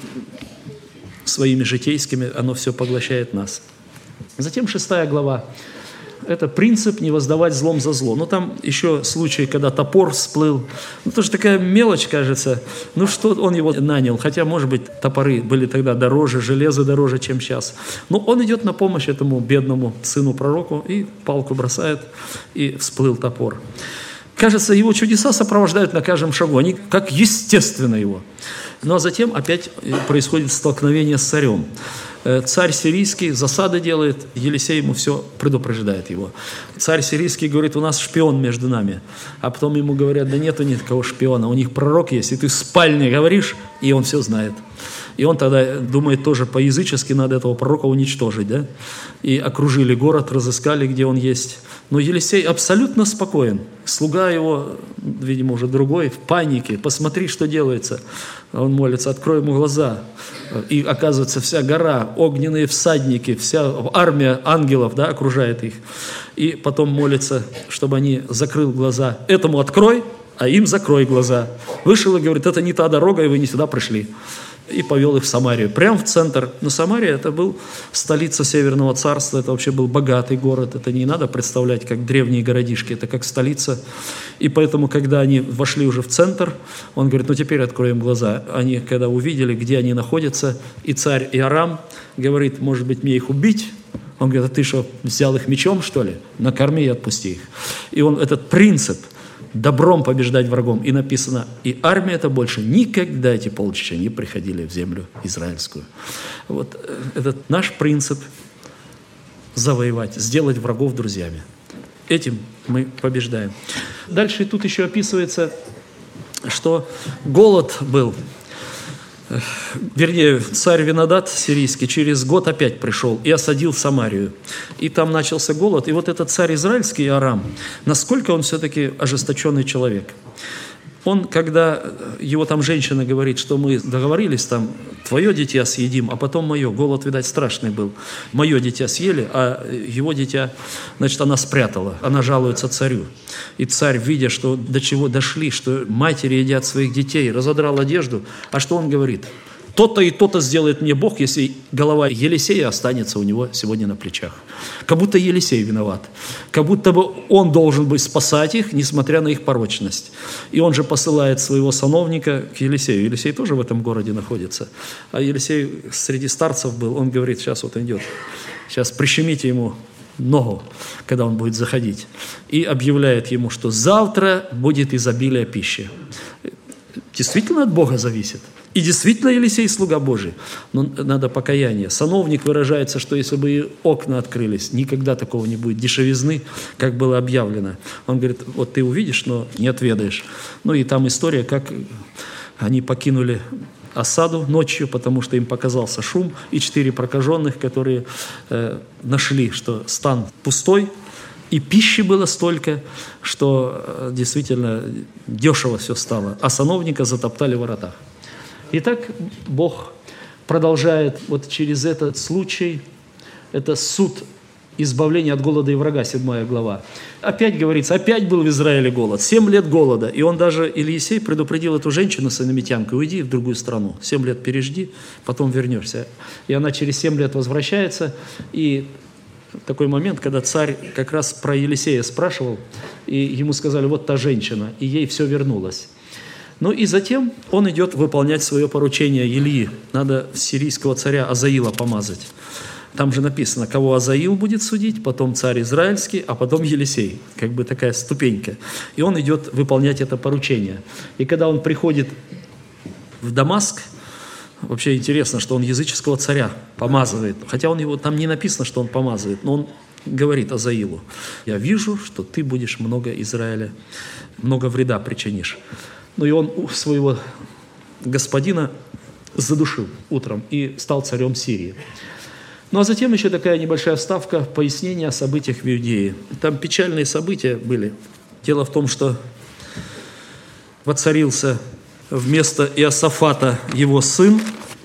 своими житейскими, оно все поглощает нас. Затем 6 глава. Это принцип не воздавать злом за зло. Ну, там еще случай, когда топор всплыл. Ну, тоже такая мелочь, кажется. Ну, что он его нанял? Хотя, может быть, топоры были тогда дороже, железо дороже, чем сейчас. Но он идет на помощь этому бедному сыну пророку и палку бросает, и всплыл топор. Кажется, его чудеса сопровождают на каждом шагу. Они как естественно его. Ну, а затем опять происходит столкновение с царем. Царь сирийский засады делает, Елисей ему все предупреждает его. Царь сирийский говорит, у нас шпион между нами. А потом ему говорят, да нету никакого шпиона, у них пророк есть, и ты в спальне говоришь, и он все знает. И он тогда думает тоже по-язычески, надо этого пророка уничтожить, да? И окружили город, разыскали, где он есть. Но Елисей абсолютно спокоен. Слуга его, видимо, уже другой, в панике. Посмотри, что делается. Он молится, открой ему глаза. И оказывается, вся гора, огненные всадники, вся армия ангелов, да, окружает их. И потом молится, чтобы они закрыл глаза. Этому открой, а им закрой глаза. Вышел и говорит, это не та дорога, и вы не сюда пришли. И повел их в Самарию, прямо в центр. Но Самария – это был столица Северного царства, это вообще был богатый город. Это не надо представлять как древние городишки, это как столица. И поэтому, когда они вошли уже в центр, он говорит, ну теперь откроем глаза. Они, когда увидели, где они находятся, и царь Иорам говорит, может быть, мне их убить? Он говорит, а ты что, взял их мечом, что ли? Накорми и отпусти их. И он этот принцип – добром побеждать врагом. И написано, и армия это больше никогда эти полчища не приходили в землю израильскую. Вот этот наш принцип завоевать, сделать врагов друзьями. Этим мы побеждаем. Дальше тут еще описывается, что голод был. Вернее, царь Винодат сирийский через год опять пришел и осадил Самарию. И там начался голод. И вот этот царь израильский, Иорам, насколько он все-таки ожесточенный человек. Он, когда его там женщина говорит, что мы договорились, там, твое дитя съедим, а потом мое. Голод, видать, страшный был. Мое дитя съели, а его дитя, значит, она спрятала. Она жалуется царю. И царь, видя, что до чего дошли, что матери едят своих детей, разодрал одежду. А что он говорит? То-то и то-то сделает мне Бог, если голова Елисея останется у него сегодня на плечах. Как будто Елисей виноват. Как будто бы он должен быть спасать их, несмотря на их порочность. И он же посылает своего сановника к Елисею. Елисей тоже в этом городе находится. А Елисей среди старцев был. Он говорит, сейчас вот идет. Сейчас прищемите ему ногу, когда он будет заходить. И объявляет ему, что завтра будет изобилие пищи. Действительно от Бога зависит. И действительно Елисей слуга Божий, но надо покаяние. Сановник выражается, что если бы и окна открылись, никогда такого не будет дешевизны, как было объявлено. Он говорит, вот ты увидишь, но не отведаешь. Ну и там история, как они покинули осаду ночью, потому что им показался шум, и 4 прокаженных, которые нашли, что стан пустой, и пищи было столько, что действительно дешево все стало, а сановника затоптали в воротах. Итак, Бог продолжает вот через этот случай, это суд избавления от голода и врага, 7 глава. Опять говорится, опять был в Израиле голод, 7 лет голода. И он даже, Елисей предупредил эту женщину, синамитянку, уйди в другую страну, 7 лет пережди, потом вернешься. И она через 7 лет возвращается, и такой момент, когда царь как раз про Елисея спрашивал, и ему сказали, вот та женщина, и ей все вернулось. Ну и затем он идет выполнять свое поручение Илии. Надо сирийского царя Азаила помазать. Там же написано, кого Азаил будет судить, потом царь израильский, а потом Елисей. Как бы такая ступенька. И он идет выполнять это поручение. И когда он приходит в Дамаск, вообще интересно, что он языческого царя помазывает. Хотя он его, там не написано, что он помазывает, но он говорит Азаилу, я вижу, что ты будешь много Израиля, много вреда причинишь. Ну и он своего господина задушил утром и стал царем Сирии. Ну а затем еще такая небольшая вставка, пояснение о событиях в Иудее. Там печальные события были. Дело в том, что воцарился вместо Иосафата его сын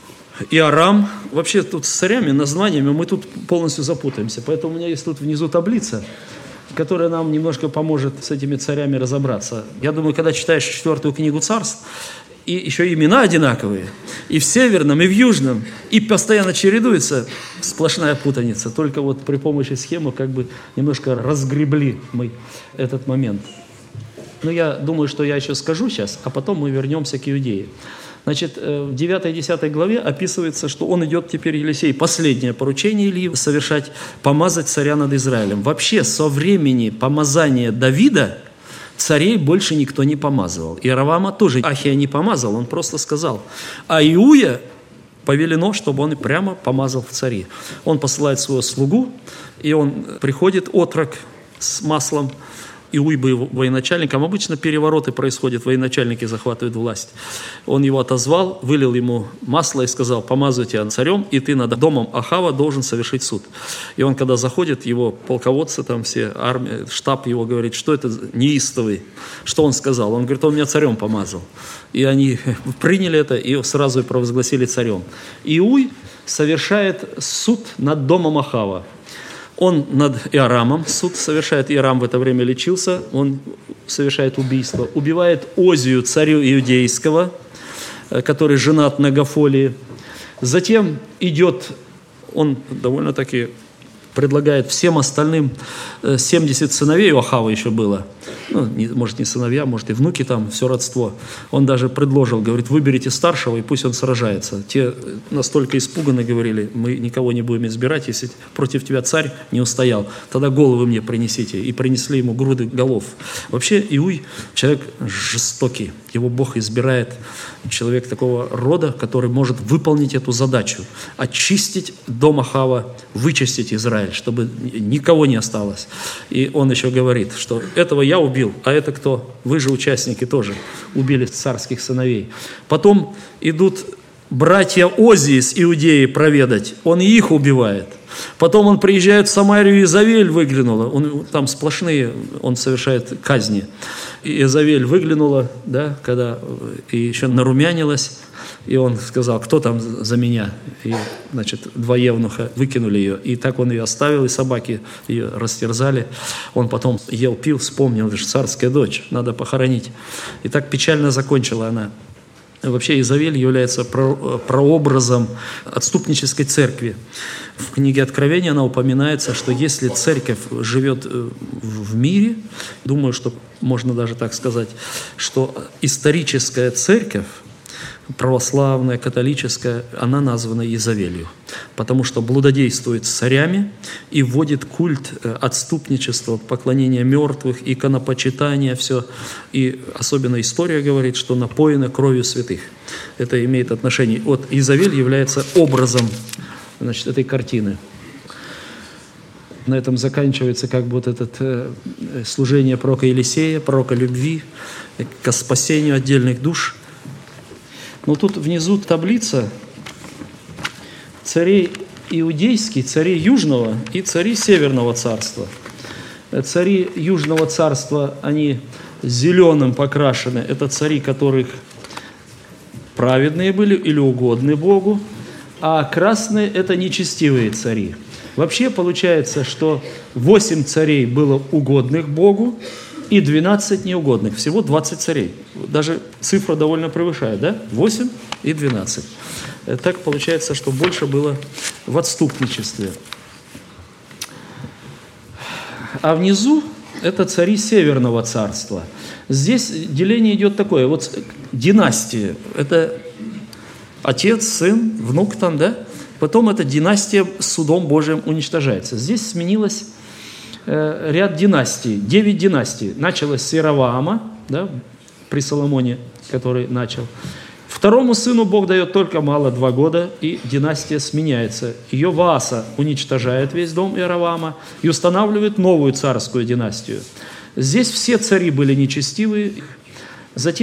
Иорам. Вообще тут с царями, названиями мы тут полностью запутаемся. Поэтому у меня есть тут внизу таблица, которая нам немножко поможет с этими царями разобраться. Я думаю, когда читаешь 4 книгу Царств, и еще имена одинаковые, и в северном, и в южном, и постоянно чередуется, сплошная путаница. Только вот при помощи схемы как бы немножко разгребли мы этот момент. Но я думаю, что я еще скажу сейчас, а потом мы вернемся к Иудее. Значит, в 9 и 10 главе описывается, что он идет теперь, Елисей, последнее поручение Ильи совершать, помазать царя над Израилем. Вообще, со времени помазания Давида царей больше никто не помазывал. Иоравама тоже Ахия не помазал, он просто сказал. А Иуя повелено, чтобы он и прямо помазал в цари. Он посылает своего слугу, и он приходит, отрок с маслом. Иуй был военачальником. Обычно перевороты происходят, военачальники захватывают власть. Он его отозвал, вылил ему масло и сказал: помазывай тебя царем, и ты над домом Ахава должен совершить суд. И он, когда заходит, его полководцы, там все, армия, штаб его говорит: что это неистовый? Что он сказал? Он говорит: он меня царем помазал. И они приняли это и сразу провозгласили царем. Иуй совершает суд над домом Ахава. Он над Иорамом суд совершает. Иорам в это время лечился, он совершает убийство. Убивает Озию, царю иудейского, который женат на Гафолии. Затем идет, он довольно-таки предлагает всем остальным 70 сыновей, у Ахава еще было. Ну, может, не сыновья, может, и внуки там, все родство. Он даже предложил, говорит: выберите старшего, и пусть он сражается. Те настолько испуганно говорили: мы никого не будем избирать, если против тебя царь не устоял, тогда головы мне принесите. И принесли ему груды голов. Вообще Иуй человек жестокий. Его Бог избирает, человек такого рода, который может выполнить эту задачу. Очистить дом Ахава, вычистить Израиль, чтобы никого не осталось. И он еще говорит, что этого я убил, а это кто? Вы же участники тоже убили царских сыновей. Потом идут братья Озии с Иудеи проведать, он и их убивает. Потом он приезжает в Самарию, Иезавель выглянула, там сплошные, он совершает казни. И Иезавель выглянула, да, когда и еще нарумянилась, и он сказал: кто там за меня? И, значит, 2 евнуха выкинули ее, и так он ее оставил, и собаки ее растерзали. Он потом ел, пил, вспомнил: это же царская дочь, надо похоронить. И так печально закончила она. Вообще Иезавель является прообразом отступнической церкви. В книге Откровения она упоминается, что если церковь живет в мире, думаю, что можно даже так сказать, что историческая церковь, православная, католическая, она названа Иезавелью, потому что блудодействует с царями и вводит культ отступничества, поклонения мертвых, иконопочитания, все. И особенно история говорит, что напоена кровью святых. Это имеет отношение. Вот Иезавель является образом, значит, этой картины. На этом заканчивается как бы вот это служение пророка Елисея, пророка любви к спасению отдельных душ. Но тут внизу таблица царей иудейских, царей Южного и царей Северного царства. Цари Южного царства, они зеленым покрашены. Это цари, которых праведные были или угодны Богу, а красные – это нечестивые цари. Вообще получается, что 8 царей было угодных Богу, и 12 неугодных. Всего 20 царей. Даже цифра довольно превышает, да? 8 и 12. Так получается, что больше было в отступничестве. А внизу это цари Северного царства. Здесь деление идет такое. Вот династия. Это отец, сын, внук там, да? Потом эта династия судом Божиим уничтожается. Здесь сменилось ряд династий, 9 династий. Началось с Иераваама, да, при Соломоне, который начал. Второму сыну Бог дает только мало, 2 года, и династия сменяется. Йовааса уничтожает весь дом Иераваама и устанавливает новую царскую династию. Здесь все цари были нечестивые. Затем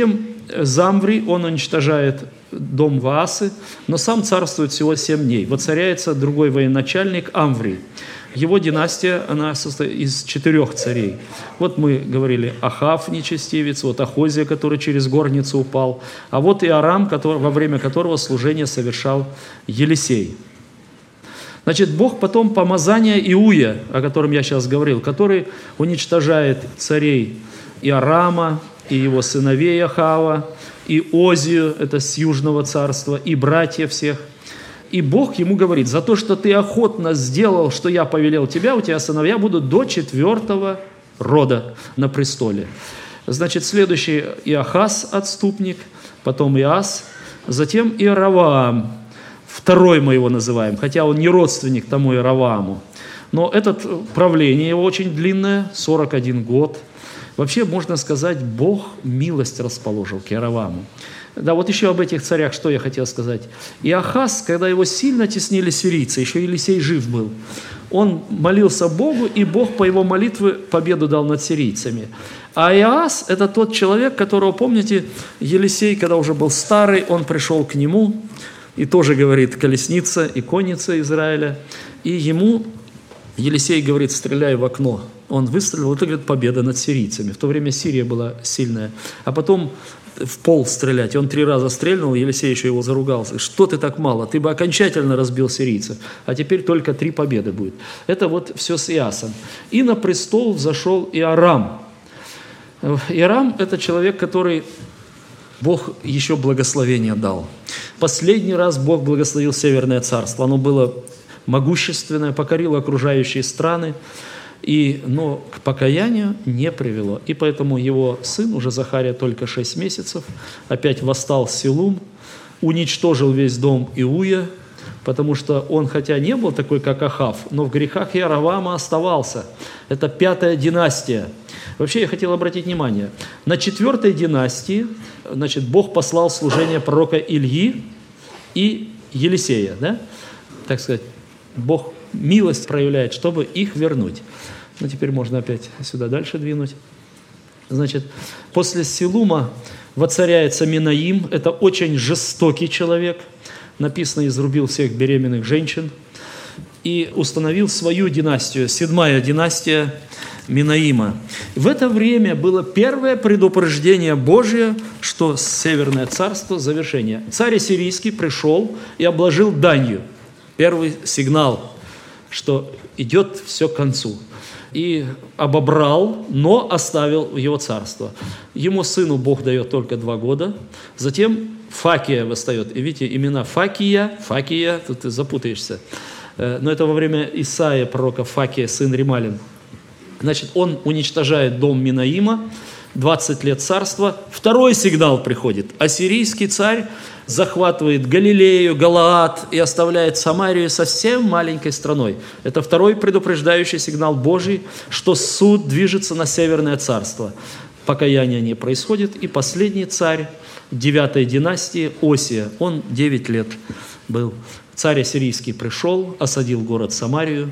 Замври, он уничтожает дом Ваасы, но сам царствует всего 7 дней. Воцаряется другой военачальник Амврий. Его династия, она состоит из 4 царей. Вот мы говорили, Ахав нечестивец, вот Ахозия, который через горницу упал, а вот Иорам, во время которого служение совершал Елисей. Значит, Бог потом помазание Иуя, о котором я сейчас говорил, который уничтожает царей Иорама и его сыновей Ахава, и Озию, это с Южного царства, и братьев всех. И Бог ему говорит: за то, что ты охотно сделал, что я повелел тебя, у тебя сыновья будут до 4 рода на престоле. Значит, следующий Иохас, отступник, потом Иас, затем Иераваам, второй мы его называем, хотя он не родственник тому Иеравааму. Но это правление его очень длинное, 41 год. Вообще, можно сказать, Бог милость расположил к Иеравааму. Да, вот еще об этих царях, что я хотел сказать. Иохас, когда его сильно теснили сирийцы, еще Елисей жив был, он молился Богу, и Бог по его молитве победу дал над сирийцами. А Иоас – это тот человек, которого, помните, Елисей, когда уже был старый, он пришел к нему, и тоже говорит: колесница и конница Израиля, и ему Елисей говорит: стреляй в окно. Он выстрелил, это, говорит, победа над сирийцами. В то время Сирия была сильная. А потом в пол стрелять. Он 3 раза стрельнул, Елисей еще его заругался: что ты так мало? Ты бы окончательно разбил сирийцев. А теперь только 3 победы будет. Это вот все с Иасом. И на престол взошел Иорам. Иорам – это человек, который Бог еще благословение дал. Последний раз Бог благословил Северное царство. Оно было могущественное, покорило окружающие страны, но к покаянию не привело. И поэтому его сын, уже Захария, только 6 месяцев, опять восстал Силум, уничтожил весь дом Иуя, потому что он, хотя не был такой, как Ахав, но в грехах Иераваама оставался. Это 5-я династия. Вообще я хотел обратить внимание, на 4-й династии, значит, Бог послал служение пророка Ильи и Елисея, да? Так сказать, Бог милость проявляет, чтобы их вернуть. Ну, теперь можно опять сюда дальше двинуть. Значит, после Силума воцаряется Минаим. Это очень жестокий человек. Написано: изрубил всех беременных женщин. И установил свою династию, 7-я династия Минаима. В это время было первое предупреждение Божие, что Северное царство – завершение. Царь ассирийский пришел и обложил данью. Первый сигнал, что идет все к концу. И обобрал, но оставил его царство. Ему сыну Бог дает только 2 года. Затем Факия восстает. И видите, имена Факия, тут ты запутаешься. Но это во время Исаия, пророка Факия, сын Ремалин. Значит, он уничтожает дом Минаима, 20 лет царства. Второй сигнал приходит. Ассирийский царь захватывает Галилею, Галаад и оставляет Самарию совсем маленькой страной. Это второй предупреждающий сигнал Божий, что суд движется на Северное царство. Покаяние не происходит. И последний царь 9-й династии Осия, он 9 лет был. Царь ассирийский пришел, осадил город Самарию,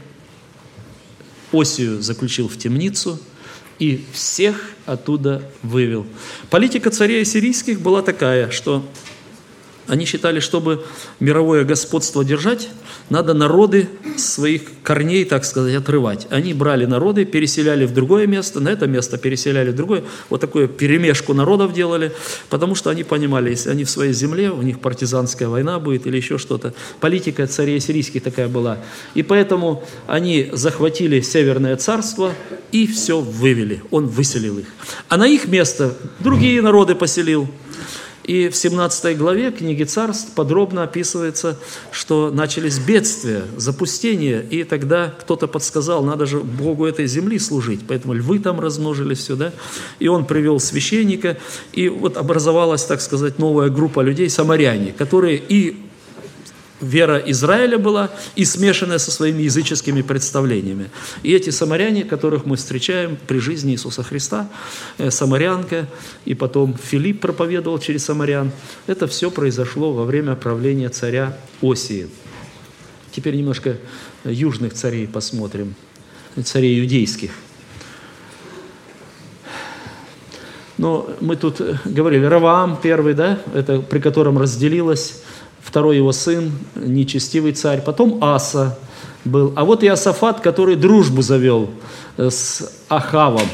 Осию заключил в темницу и всех оттуда вывел. Политика царей ассирийских была такая, что они считали, чтобы мировое господство держать, надо народы своих корней, так сказать, отрывать. Они брали народы, переселяли в другое место, на это место переселяли в другое. Вот такую перемешку народов делали, потому что они понимали, если они в своей земле, у них партизанская война будет или еще что-то. Политика царей ассирийских такая была. И поэтому они захватили Северное царство и все вывели. Он выселил их. А на их место другие народы поселил. И в 17 главе книги Царств подробно описывается, что начались бедствия, запустения, и тогда кто-то подсказал, надо же Богу этой земли служить, поэтому львы там размножились, все, да? И он привел священника, и вот образовалась, так сказать, новая группа людей, самаряне, которые и вера Израиля была, и смешанная со своими языческими представлениями. И эти самаряне, которых мы встречаем при жизни Иисуса Христа, самарянка, и потом Филипп проповедовал через самарян, это все произошло во время правления царя Осии. Теперь немножко южных царей посмотрим, царей иудейских. Но мы тут говорили, Раваам первый, да, это при котором разделилось, второй его сын, нечестивый царь, потом Аса был. А вот Иосафат, который дружбу завел с Ахавом,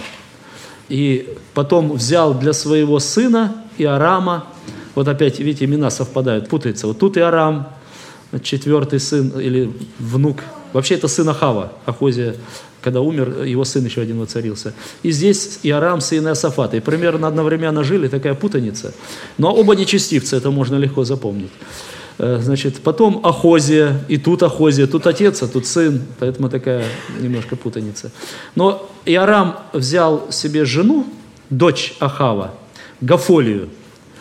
и потом взял для своего сына Иорама, вот опять, видите, имена совпадают, путается, вот тут Иорам, четвертый сын или внук, вообще это сын Ахава, Ахозия, когда умер, его сын еще один воцарился. И здесь Иорам, сын Иосафата. И примерно одновременно жили, такая путаница. Но оба нечестивцы, это можно легко запомнить. Значит, потом Ахозия, и тут Ахозия, тут отец, а тут сын, поэтому такая немножко путаница. Но Иорам взял себе жену, дочь Ахава, Гафолию.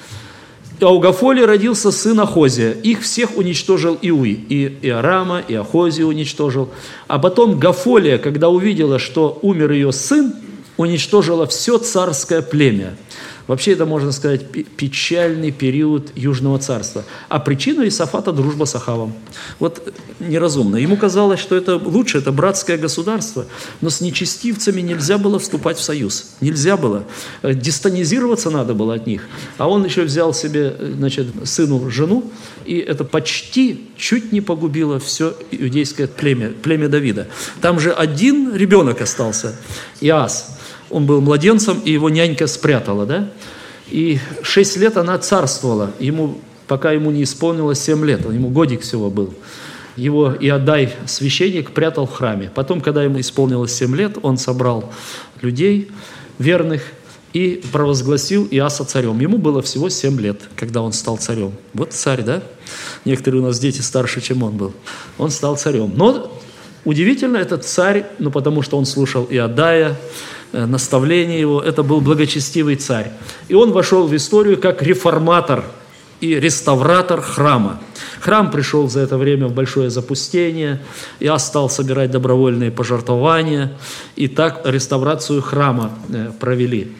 А у Гафолии родился сын Ахозия. Их всех уничтожил Иуй. И Иорама, и Ахозию уничтожил. А потом Гафолия, когда увидела, что умер ее сын, уничтожила все царское племя. Вообще это, можно сказать, печальный период Южного царства. А причина Иосафата – дружба с Ахавом. Вот неразумно. Ему казалось, что это лучше, это братское государство, но с нечестивцами нельзя было вступать в союз. Нельзя было. Дистанизироваться надо было от них. А он еще взял себе, значит, сыну жену, и это почти чуть не погубило все иудейское племя Давида. Там же один ребенок остался, Иас. Он был младенцем, и его нянька спрятала, да? И 6 лет она царствовала, пока ему не исполнилось 7 лет, ему годик всего был. Его Иодай, священник, прятал в храме. Потом, когда ему исполнилось 7 лет, он собрал людей верных и провозгласил Иаса царем. Ему было всего 7 лет, когда он стал царем. Вот царь, да? Некоторые у нас дети старше, чем он был. Он стал царем. Но удивительно, этот царь, потому что он слушал Иодая, наставление его, это был благочестивый царь. И он вошел в историю как реформатор и реставратор храма. Храм пришел за это время в большое запустение, Иас стал собирать добровольные пожертвования, и так реставрацию храма провели.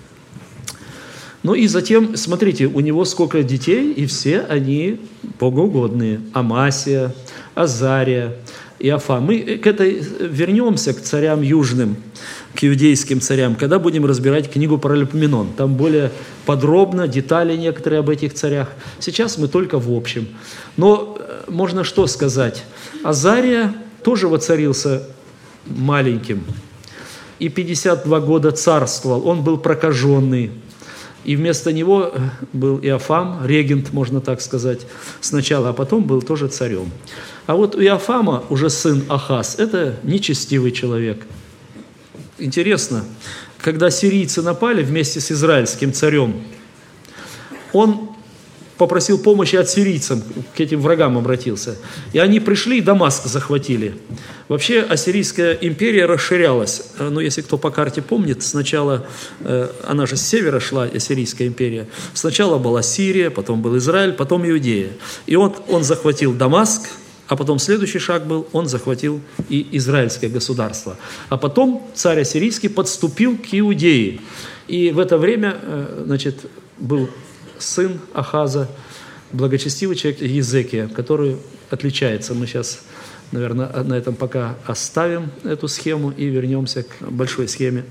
Ну и затем, смотрите, у него сколько детей, и все они богоугодные. Амасия, Азария, Иофа. Мы вернемся к царям южным, к иудейским царям, когда будем разбирать книгу Паралипоменон. Там более подробно, детали некоторые об этих царях. Сейчас мы только в общем. Но можно что сказать? Азария тоже воцарился маленьким. И 52 года царствовал. Он был прокаженный. И вместо него был Иофам, регент, можно так сказать, сначала, а потом был тоже царем. А вот у Иофама, уже сын Ахаз, это нечестивый человек. Интересно, когда сирийцы напали вместе с израильским царем, он попросил помощи от сирийцев, к этим врагам обратился. И они пришли и Дамаск захватили. Вообще Ассирийская империя расширялась. Ну, если кто по карте помнит, сначала, она же с севера шла, Ассирийская империя. Сначала была Сирия, потом был Израиль, потом Иудея. И он захватил Дамаск, а потом следующий шаг был, он захватил и израильское государство. А потом царь ассирийский подступил к Иудее. И в это время, значит, был сын Ахаза, благочестивый человек Езекия, который отличается. Мы сейчас, наверное, на этом пока оставим эту схему и вернемся к большой схеме.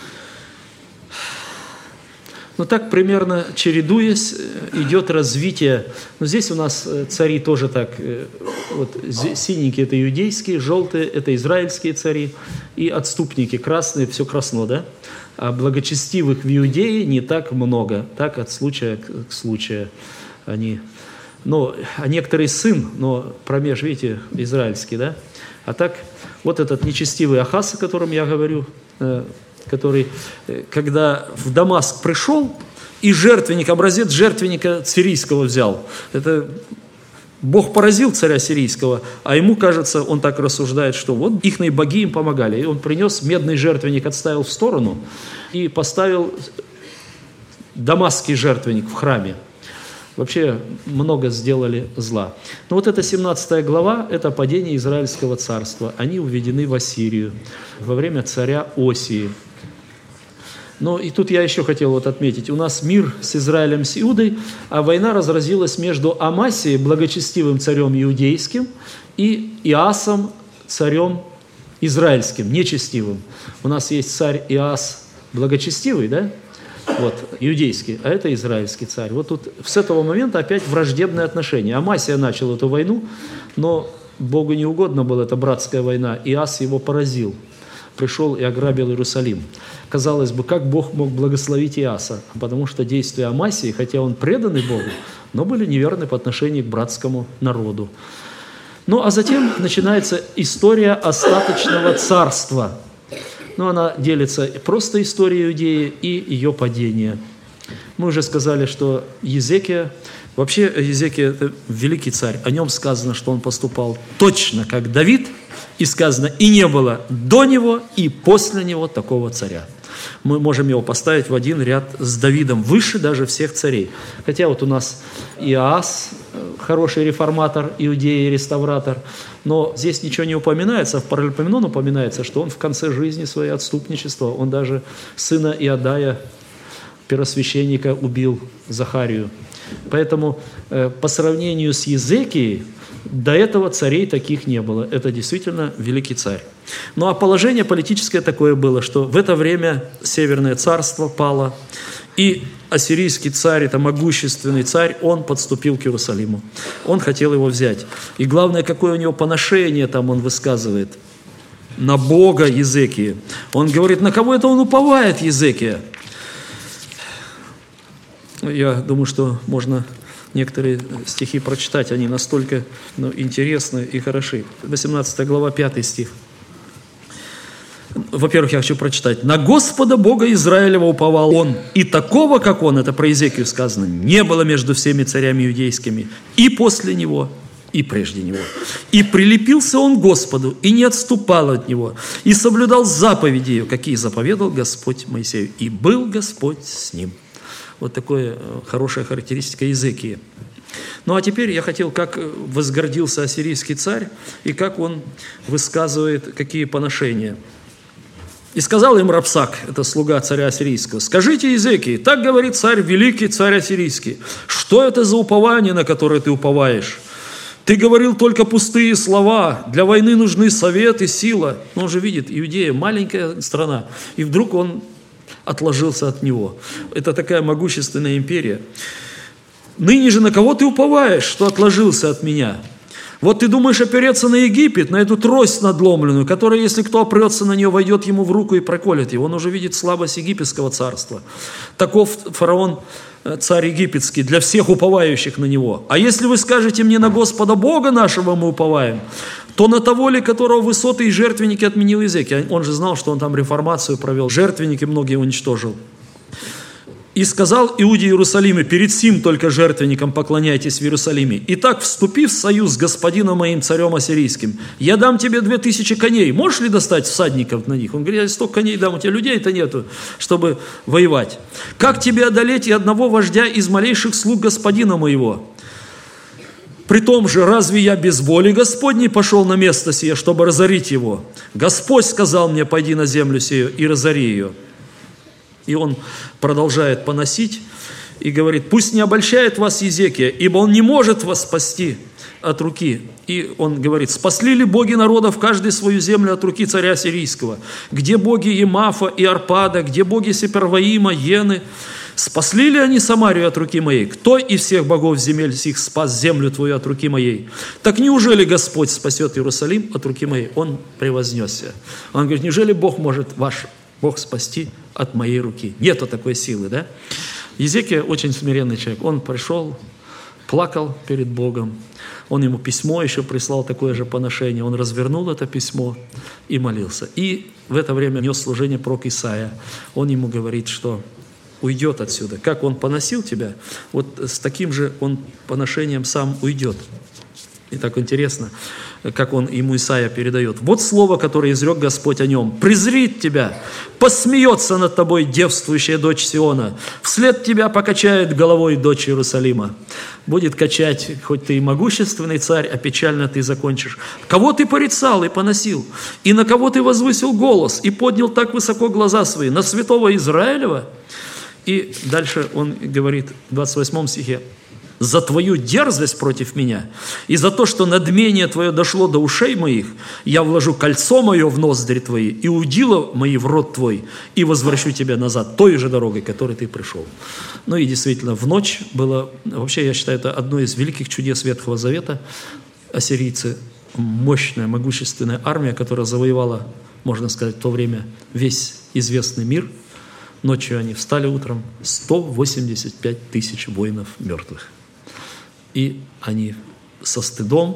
Но так примерно чередуясь идет развитие. Но здесь у нас цари тоже так, вот синенькие – это иудейские, желтые – это израильские цари, и отступники красные, все красно, да? А благочестивых в Иудее не так много, так от случая к случаю они. Ну, а некоторый сын, но промеж, видите, израильский, да? А так вот этот нечестивый Ахаз, о котором я говорю, который, когда в Дамаск пришел, и жертвенник, образец жертвенника сирийского взял. Это Бог поразил царя сирийского, а ему кажется, он так рассуждает, что вот ихные боги им помогали. И он принес медный жертвенник, отставил в сторону и поставил дамасский жертвенник в храме. Вообще много сделали зла. Но вот эта 17 глава, это падение Израильского царства. Они уведены в Ассирию во время царя Осии. Но и тут я еще хотел вот отметить, у нас мир с Израилем, с Иудой, а война разразилась между Амасией, благочестивым царем иудейским, и Иасом, царем израильским, нечестивым. У нас есть царь Иас благочестивый, да? вот иудейский, а это израильский царь. Вот тут с этого момента опять враждебные отношения. Амасия начал эту войну, но Богу не угодно была эта братская война, и Ас его поразил. Пришел и ограбил Иерусалим. Казалось бы, как Бог мог благословить Иаса? Потому что действия Амасии, хотя он преданный Богу, но были неверны по отношению к братскому народу. Ну, а затем начинается история остаточного царства. Ну, она делится просто историей Иудеи и ее падение. Мы уже сказали, что Езекия, вообще Езекия – это великий царь. О нем сказано, что он поступал точно как Давид, и сказано, и не было до него и после него такого царя. Мы можем его поставить в один ряд с Давидом, выше даже всех царей. Хотя вот у нас Иоас, хороший реформатор, иудей, реставратор, но здесь ничего не упоминается, а в Паралипоменон упоминается, что он в конце жизни своей отступничества, он даже сына Иодая, первосвященника, убил, Захарию. Поэтому по сравнению с Езекией, до этого царей таких не было. Это действительно великий царь. Ну а положение политическое такое было, что в это время Северное царство пало, и ассирийский царь, это могущественный царь, он подступил к Иерусалиму. Он хотел его взять. И главное, какое у него поношение там он высказывает на Бога Езекии. Он говорит, на кого это он уповает, Езекия? Я думаю, что можно некоторые стихи прочитать, они настолько интересны и хороши. 18 глава, 5 стих. Во-первых, я хочу прочитать. «На Господа Бога Израилева уповал он, и такого, как он», это про Езекию сказано, «не было между всеми царями иудейскими, и после него, и прежде него. И прилепился он к Господу, и не отступал от него, и соблюдал заповеди его, какие заповедал Господь Моисею, и был Господь с ним». Вот такая хорошая характеристика Езекии. Ну а теперь я хотел, как возгордился ассирийский царь, и как он высказывает, какие поношения. «И сказал им Рапсак, это слуга царя ассирийского, скажите Езекии, так говорит царь, великий царь ассирийский, что это за упование, на которое ты уповаешь? Ты говорил только пустые слова, для войны нужны совет и сила». Но он же видит, Иудея маленькая страна, и вдруг он отложился от него. Это такая могущественная империя. «Ныне же на кого ты уповаешь, что отложился от меня? Вот ты думаешь опереться на Египет, на эту трость надломленную, которая, если кто опрется на нее, войдет ему в руку и проколет его». Он уже видит слабость египетского царства. Таков фараон, царь египетский, для всех уповающих на него. «А если вы скажете мне, на Господа Бога нашего мы уповаем, то на того ли, которого высоты и жертвенники отменил Езекия». Он же знал, что он там реформацию провел, жертвенники многие уничтожил. «И сказал Иуде Иерусалиме, перед сим только жертвенникам поклоняйтесь в Иерусалиме. Итак, вступив в союз с господином моим царем ассирийским, я дам тебе 2000 коней. Можешь ли достать всадников на них?» Он говорит, я 100 коней дам, у тебя людей-то нету, чтобы воевать. «Как тебе одолеть и одного вождя из малейших слуг господина моего? При том же, разве я без воли Господней пошел на место сие, чтобы разорить его? Господь сказал мне, пойди на землю сию и разори ее». И он продолжает поносить и говорит, пусть не обольщает вас Езекия, ибо он не может вас спасти от руки. И он говорит, спасли ли боги народов каждый свою землю от руки царя сирийского? Где боги Емафа и Арпада, где боги Сеперваима, Йены? Спасли ли они Самарию от руки моей? Кто из всех богов земель сих спас землю твою от руки моей? Так неужели Господь спасет Иерусалим от руки моей? Он превознесся. Он говорит, неужели Бог может ваш Бог спасти от моей руки? Нету такой силы, да? Езекия очень смиренный человек. Он пришел, плакал перед Богом. Он ему письмо еще прислал, такое же поношение. Он развернул это письмо и молился. И в это время нес служение пророк Исаия. Он ему говорит, что уйдет отсюда. Как он поносил тебя, вот с таким же он поношением сам уйдет. И так интересно, как он ему Исаия передает. «Вот слово, которое изрек Господь о нем. Презрит тебя, посмеется над тобой девствующая дочь Сиона. Вслед тебя покачает головой дочь Иерусалима». Будет качать, хоть ты и могущественный царь, а печально ты закончишь. «Кого ты порицал и поносил? И на кого ты возвысил голос и поднял так высоко глаза свои? На святого Израилева?» И дальше он говорит в 28 стихе, за твою дерзость против меня, и за то, что надмение твое дошло до ушей моих, я вложу кольцо мое в ноздри твои, и удила мои в рот твой, и возвращу тебя назад той же дорогой, которой ты пришел». Ну и действительно, в ночь было, вообще я считаю, это одно из великих чудес Ветхого Завета. Ассирийцы, мощная, могущественная армия, которая завоевала, можно сказать, в то время весь известный мир. Ночью они встали утром, 185 тысяч воинов мертвых. И они со стыдом,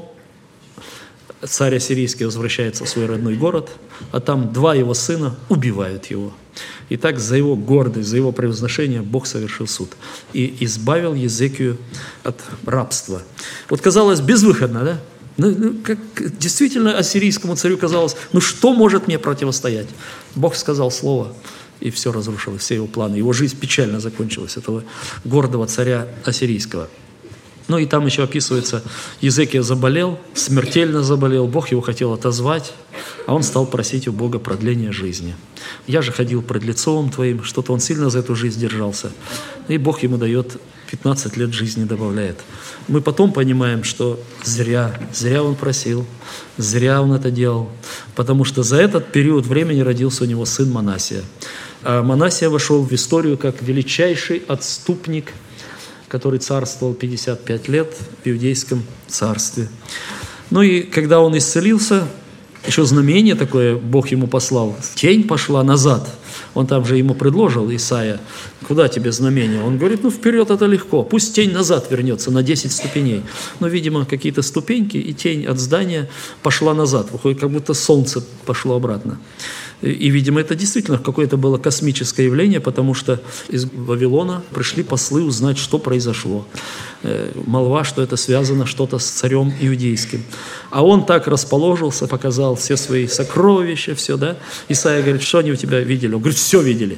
царь ассирийский возвращается в свой родной город, а там 2 его сына убивают его. И так за его гордость, за его превозношение Бог совершил суд и избавил Езекию от рабства. Вот казалось, безвыходно, да? Как действительно ассирийскому царю казалось, что может мне противостоять? Бог сказал слово, и все разрушило, все его планы. Его жизнь печально закончилась, этого гордого царя ассирийского. Ну и там еще описывается, Езекия заболел, смертельно заболел, Бог его хотел отозвать, а он стал просить у Бога продления жизни. «Я же ходил пред лицом твоим», что-то он сильно за эту жизнь держался. И Бог ему дает 15 лет жизни, добавляет. Мы потом понимаем, что зря он просил, зря он это делал, потому что за этот период времени родился у него сын Манассия. А Манассия вошел в историю как величайший отступник, который царствовал 55 лет в Иудейском царстве. Ну и когда он исцелился, еще знамение такое Бог ему послал. Тень пошла назад. Он там же ему предложил, Исаия, куда тебе знамение? Он говорит, вперед это легко, пусть тень назад вернется на 10 ступеней. Но, видимо, какие-то ступеньки, и тень от здания пошла назад. Выходит, как будто солнце пошло обратно. И, видимо, это действительно какое-то было космическое явление, потому что из Вавилона пришли послы узнать, что произошло. Молва, что это связано что-то с царем иудейским. А он так расположился, показал все свои сокровища, все, да? Исаия говорит, что они у тебя видели? Он говорит, все видели.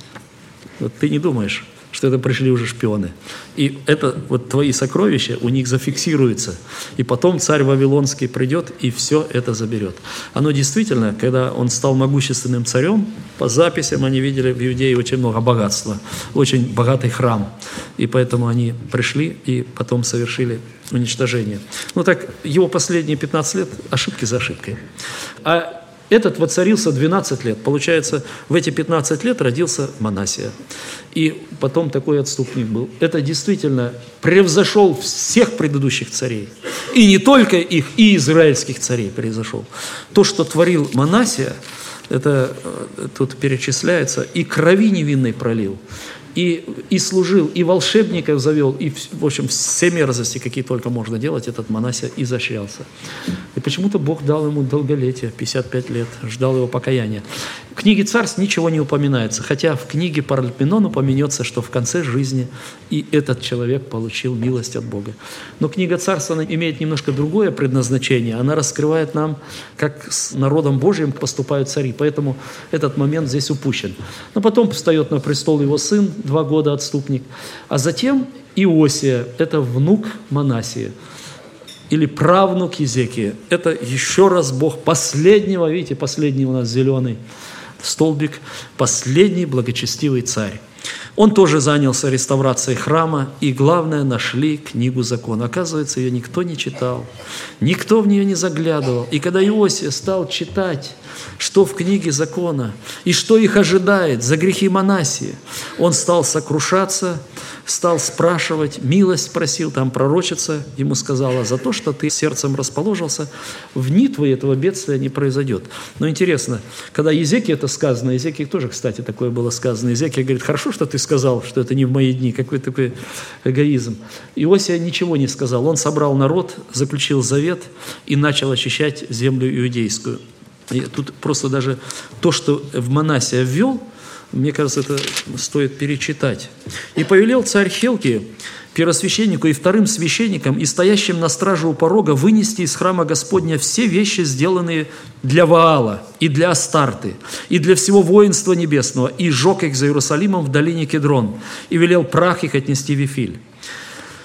Вот ты не думаешь, что это пришли уже шпионы. И это вот твои сокровища у них зафиксируются. И потом царь Вавилонский придет и все это заберет. Оно действительно, когда он стал могущественным царем, по записям они видели в Иудее очень много богатства, очень богатый храм. И поэтому они пришли и потом совершили уничтожение. Так, его последние 15 лет ошибки за ошибкой. А этот воцарился 12 лет. Получается, в эти 15 лет родился Манассия. И потом такой отступник был. Это действительно превзошел всех предыдущих царей. И не только их, и израильских царей превзошел. То, что творил Манассия, это тут перечисляется, и крови невинной пролил, и служил, и волшебников завел, и, в общем, все мерзости, какие только можно делать, этот Манассия изощрялся. И почему-то Бог дал ему долголетие, 55 лет, ждал его покаяния. В книге Царств ничего не упоминается, хотя в книге Паральпимен упомянется, что в конце жизни и этот человек получил милость от Бога. Но книга Царств, она имеет немножко другое предназначение, она раскрывает нам, как с народом Божьим поступают цари, поэтому этот момент здесь упущен. Но потом встает на престол его сын, 2 года отступник, а затем Иосия, это внук Манассии, или правнук Езекии. Это еще раз Бог последнего, видите, последний у нас зеленый столбик, последний благочестивый царь. Он тоже занялся реставрацией храма, и, главное, нашли книгу закона. Оказывается, ее никто не читал, никто в нее не заглядывал. И когда Иосия стал читать, что в книге закона, и что их ожидает за грехи Манассии, он стал сокрушаться, стал спрашивать, милость просил, там пророчица ему сказала, за то, что ты сердцем расположился, в дни твои этого бедствия не произойдет. Но интересно, когда Езекии это сказано, Езекии тоже, кстати, такое было сказано, Езекия говорит, хорошо, что ты сказал, что это не в мои дни, какой такой эгоизм. Иосия ничего не сказал, он собрал народ, заключил завет и начал очищать землю иудейскую. И тут просто даже то, что в Манассия ввел, мне кажется, это стоит перечитать. «И повелел царь Хилкии, первосвященнику и вторым священникам, и стоящим на страже у порога, вынести из храма Господня все вещи, сделанные для Ваала, и для Астарты, и для всего воинства небесного, и сжег их за Иерусалимом в долине Кедрон, и велел прах их отнести в Вифиль».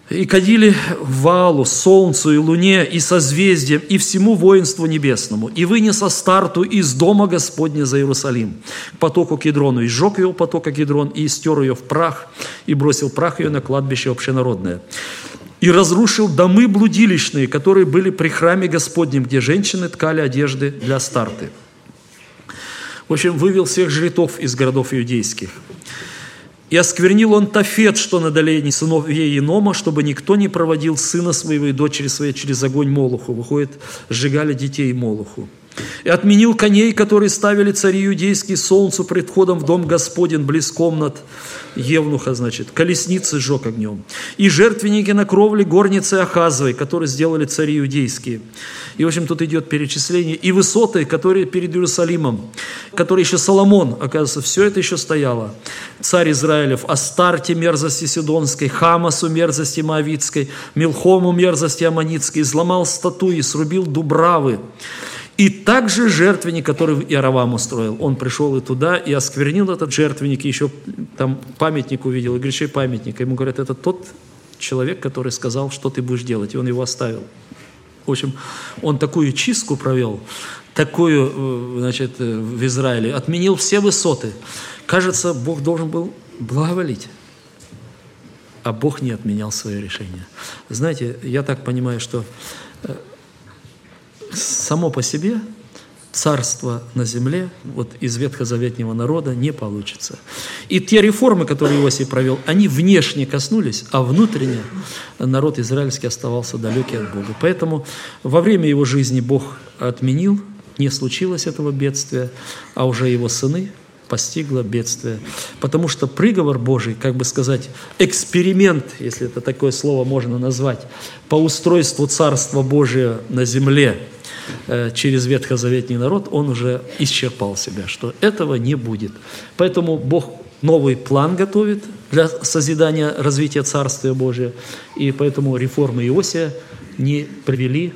И кадили Ваалу, солнцу и луне, и созвездиям, и всему воинству небесному. И вынес Астарту из дома Господня за Иерусалим к потоку Кидрону. И сжег его потока Кидрон, и стер ее в прах, и бросил прах ее на кладбище общенародное. И разрушил домы блудилищные, которые были при храме Господнем, где женщины ткали одежды для Астарты. В общем, вывел всех жрецов из городов иудейских. И осквернил он Тофет, что на долине сыновей Енома, чтобы никто не проводил сына своего и дочери своей через огонь Молоху. Выходит, сжигали детей Молоху. И отменил коней, которые ставили цари иудейские солнцу пред входом в дом Господен, близ комнат Евнуха, колесницы сжег огнем. И жертвенники на кровле горницы Ахазовой, которые сделали цари иудейские. И, в общем, тут идет перечисление. И высоты, которые перед Иерусалимом, которые еще Соломон, оказывается, все это еще стояло. Царь Израилев, Астарте мерзости Сидонской, Хамасу мерзости Моавитской, Милхому мерзости Аммонитской, изломал статуи, срубил дубравы. И также жертвенник, который Иоравам устроил, он пришел и туда, и осквернил этот жертвенник, и еще там памятник увидел, и говорит, что и памятник. Ему говорят, это тот человек, который сказал, что ты будешь делать, и он его оставил. В общем, он такую чистку провел, такую, в Израиле, отменил все высоты. Кажется, Бог должен был благоволить, а Бог не отменял свое решение. Знаете, я так понимаю, что само по себе царство на земле из ветхозаветнего народа не получится. И те реформы, которые Иосия провел, они внешне коснулись, а внутренне народ израильский оставался далекий от Бога. Поэтому во время его жизни Бог отменил, не случилось этого бедствия, а уже его сыны постигло бедствие. Потому что приговор Божий, эксперимент, если это такое слово можно назвать, по устройству Царства Божия на земле через ветхозаветный народ, он уже исчерпал себя, что этого не будет. Поэтому Бог новый план готовит для созидания, развития Царствия Божия, и поэтому реформы Иосия не привели,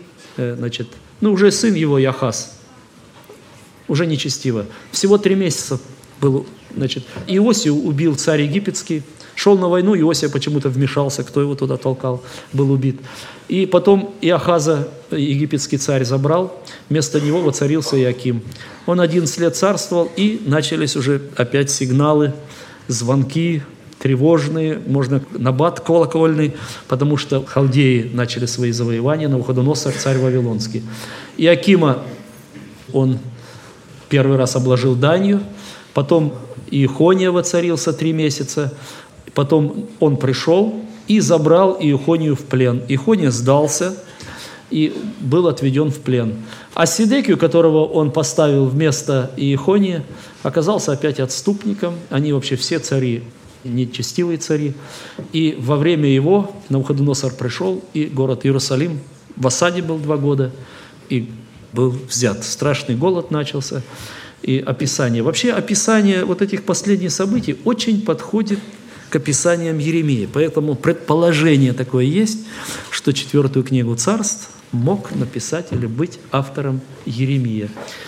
уже сын его Иохас, уже нечестиво. Всего 3 месяца был, Иосию убил царь египетский, шел на войну, Иосия почему-то вмешался, кто его туда толкал, был убит. И потом Иохаза египетский царь забрал, вместо него воцарился Иоаким. Он 11 лет царствовал, и начались уже опять сигналы, звонки тревожные, можно набат колокольный, потому что халдеи начали свои завоевания, Навуходоносор, царь Вавилонский. Иоакима он первый раз обложил данью, потом Иехония воцарился 3 месяца, потом он пришел и забрал Иехонию в плен. Иехония сдался и был отведен в плен. А Сидекию, которого он поставил вместо Иехонии, оказался опять отступником. Они вообще все цари, нечестивые цари. И во время его Навуходоносор пришел, и город Иерусалим в осаде был 2 года, и был взят. Страшный голод начался. И описание. Вообще описание этих последних событий очень подходит к описаниям Еремии. Поэтому предположение такое есть, что 4 книгу Царств мог написать или быть автором Еремия.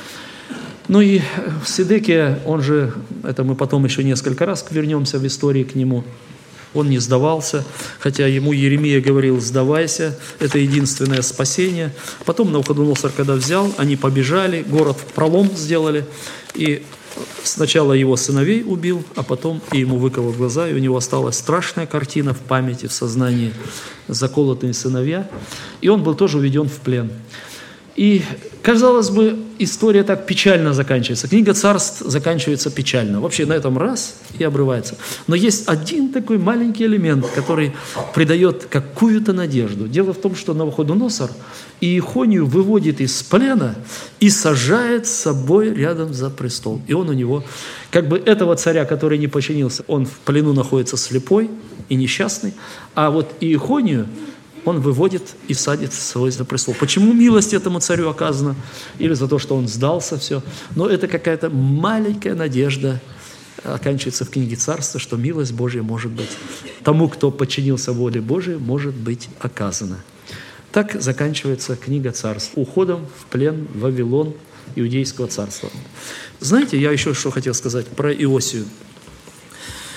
Ну и Сидекия, он же, это мы потом еще несколько раз вернемся в истории к нему, он не сдавался, хотя ему Еремия говорил: сдавайся, это единственное спасение. Потом Навуходоносор, когда взял, они побежали, город в пролом сделали, и сначала его сыновей убил, а потом и ему выколол глаза, и у него осталась страшная картина в памяти, в сознании, заколотые сыновья, и он был тоже уведен в плен. И, казалось бы, история так печально заканчивается. Книга Царств заканчивается печально. Вообще на этом раз и обрывается. Но есть один такой маленький элемент, который придает какую-то надежду. Дело в том, что Навуходоносор Иехонию выводит из плена и сажает с собой рядом за престол. И он у него, этого царя, который не подчинился, он в плену находится слепой и несчастный, а Иехонию он выводит и садит свой за престол. Почему милость этому царю оказана? Или за то, что он сдался, все. Но это какая-то маленькая надежда оканчивается в книге Царства, что милость Божья может быть тому, кто подчинился воле Божией, может быть оказана. Так заканчивается книга Царств уходом в плен в Вавилон Иудейского царства. Знаете, я еще что хотел сказать про Иосию.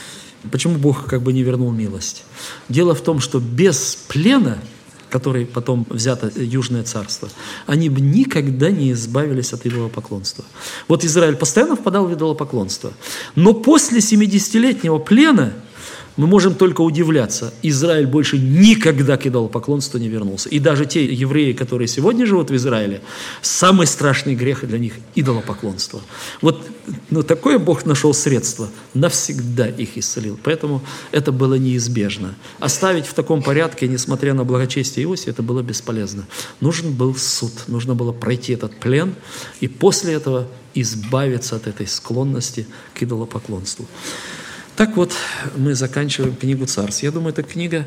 Почему Бог как бы не вернул милость? Дело в том, что без плена, который потом взято Южное царство, они бы никогда не избавились от идолопоклонства. Вот Израиль постоянно впадал в идолопоклонство. Но после 70-летнего плена мы можем только удивляться. Израиль больше никогда к идолопоклонству не вернулся. И даже те евреи, которые сегодня живут в Израиле, самый страшный грех для них – идолопоклонство. Вот такое Бог нашел средство, навсегда их исцелил. Поэтому это было неизбежно. Оставить в таком порядке, несмотря на благочестие Иосии, это было бесполезно. Нужен был суд, нужно было пройти этот плен, и после этого избавиться от этой склонности к идолопоклонству. Так вот, мы заканчиваем книгу Царств. Я думаю, эта книга,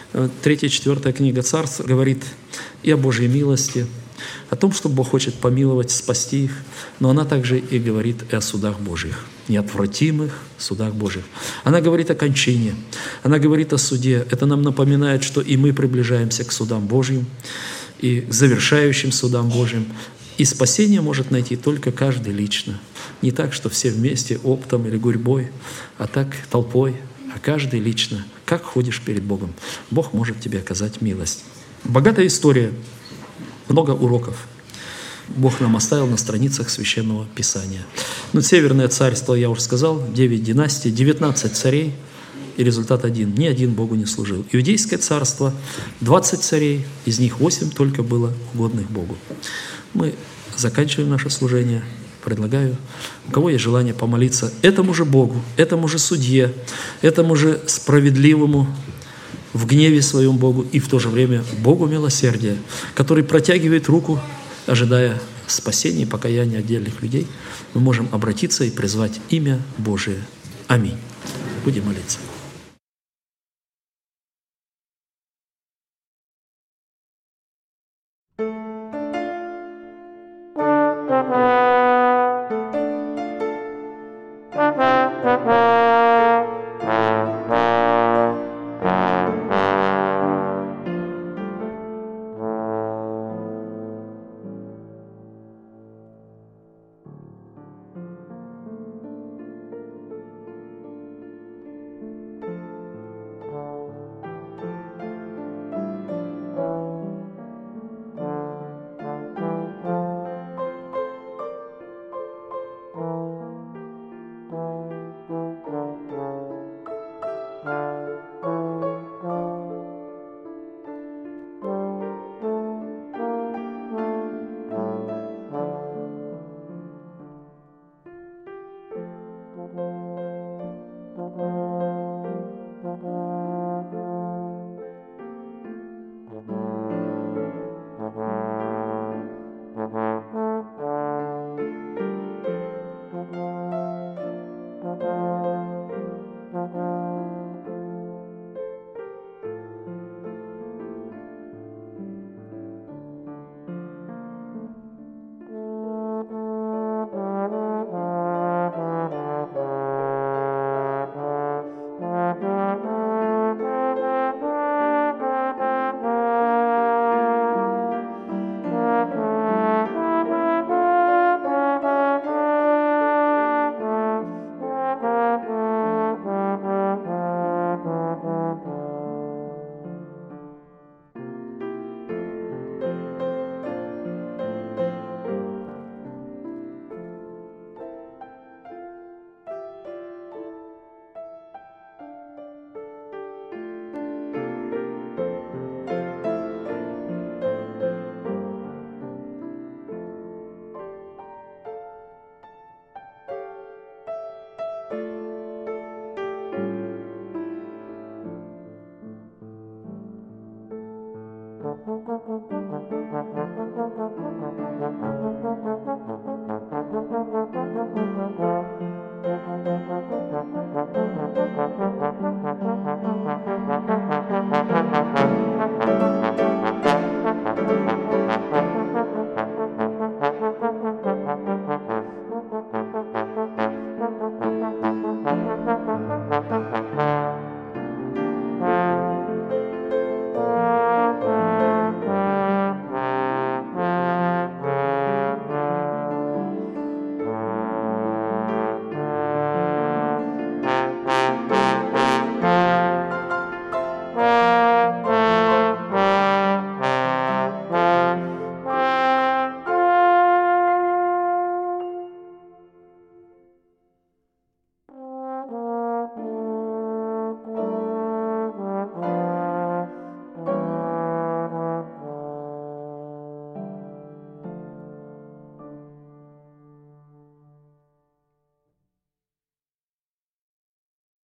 3-4 книга Царств, говорит и о Божьей милости, о том, что Бог хочет помиловать, спасти их, но она также и говорит и о судах Божьих, неотвратимых судах Божьих. Она говорит о кончине, она говорит о суде. Это нам напоминает, что и мы приближаемся к судам Божьим, и к завершающим судам Божьим. И спасение может найти только каждый лично. Не так, что все вместе, оптом или гурьбой, а так толпой, а каждый лично. Как ходишь перед Богом? Бог может тебе оказать милость. Богатая история, много уроков. Бог нам оставил на страницах Священного Писания. Северное царство, я уже сказал, 9 династий, 19 царей, и результат один. Ни один Богу не служил. Иудейское царство, 20 царей, из них 8 только было угодных Богу. Мы заканчиваем наше служение. Предлагаю, у кого есть желание помолиться этому же Богу, этому же судье, этому же справедливому в гневе своем Богу и в то же время Богу милосердия, который протягивает руку, ожидая спасения и покаяния отдельных людей, мы можем обратиться и призвать имя Божие. Аминь. Будем молиться.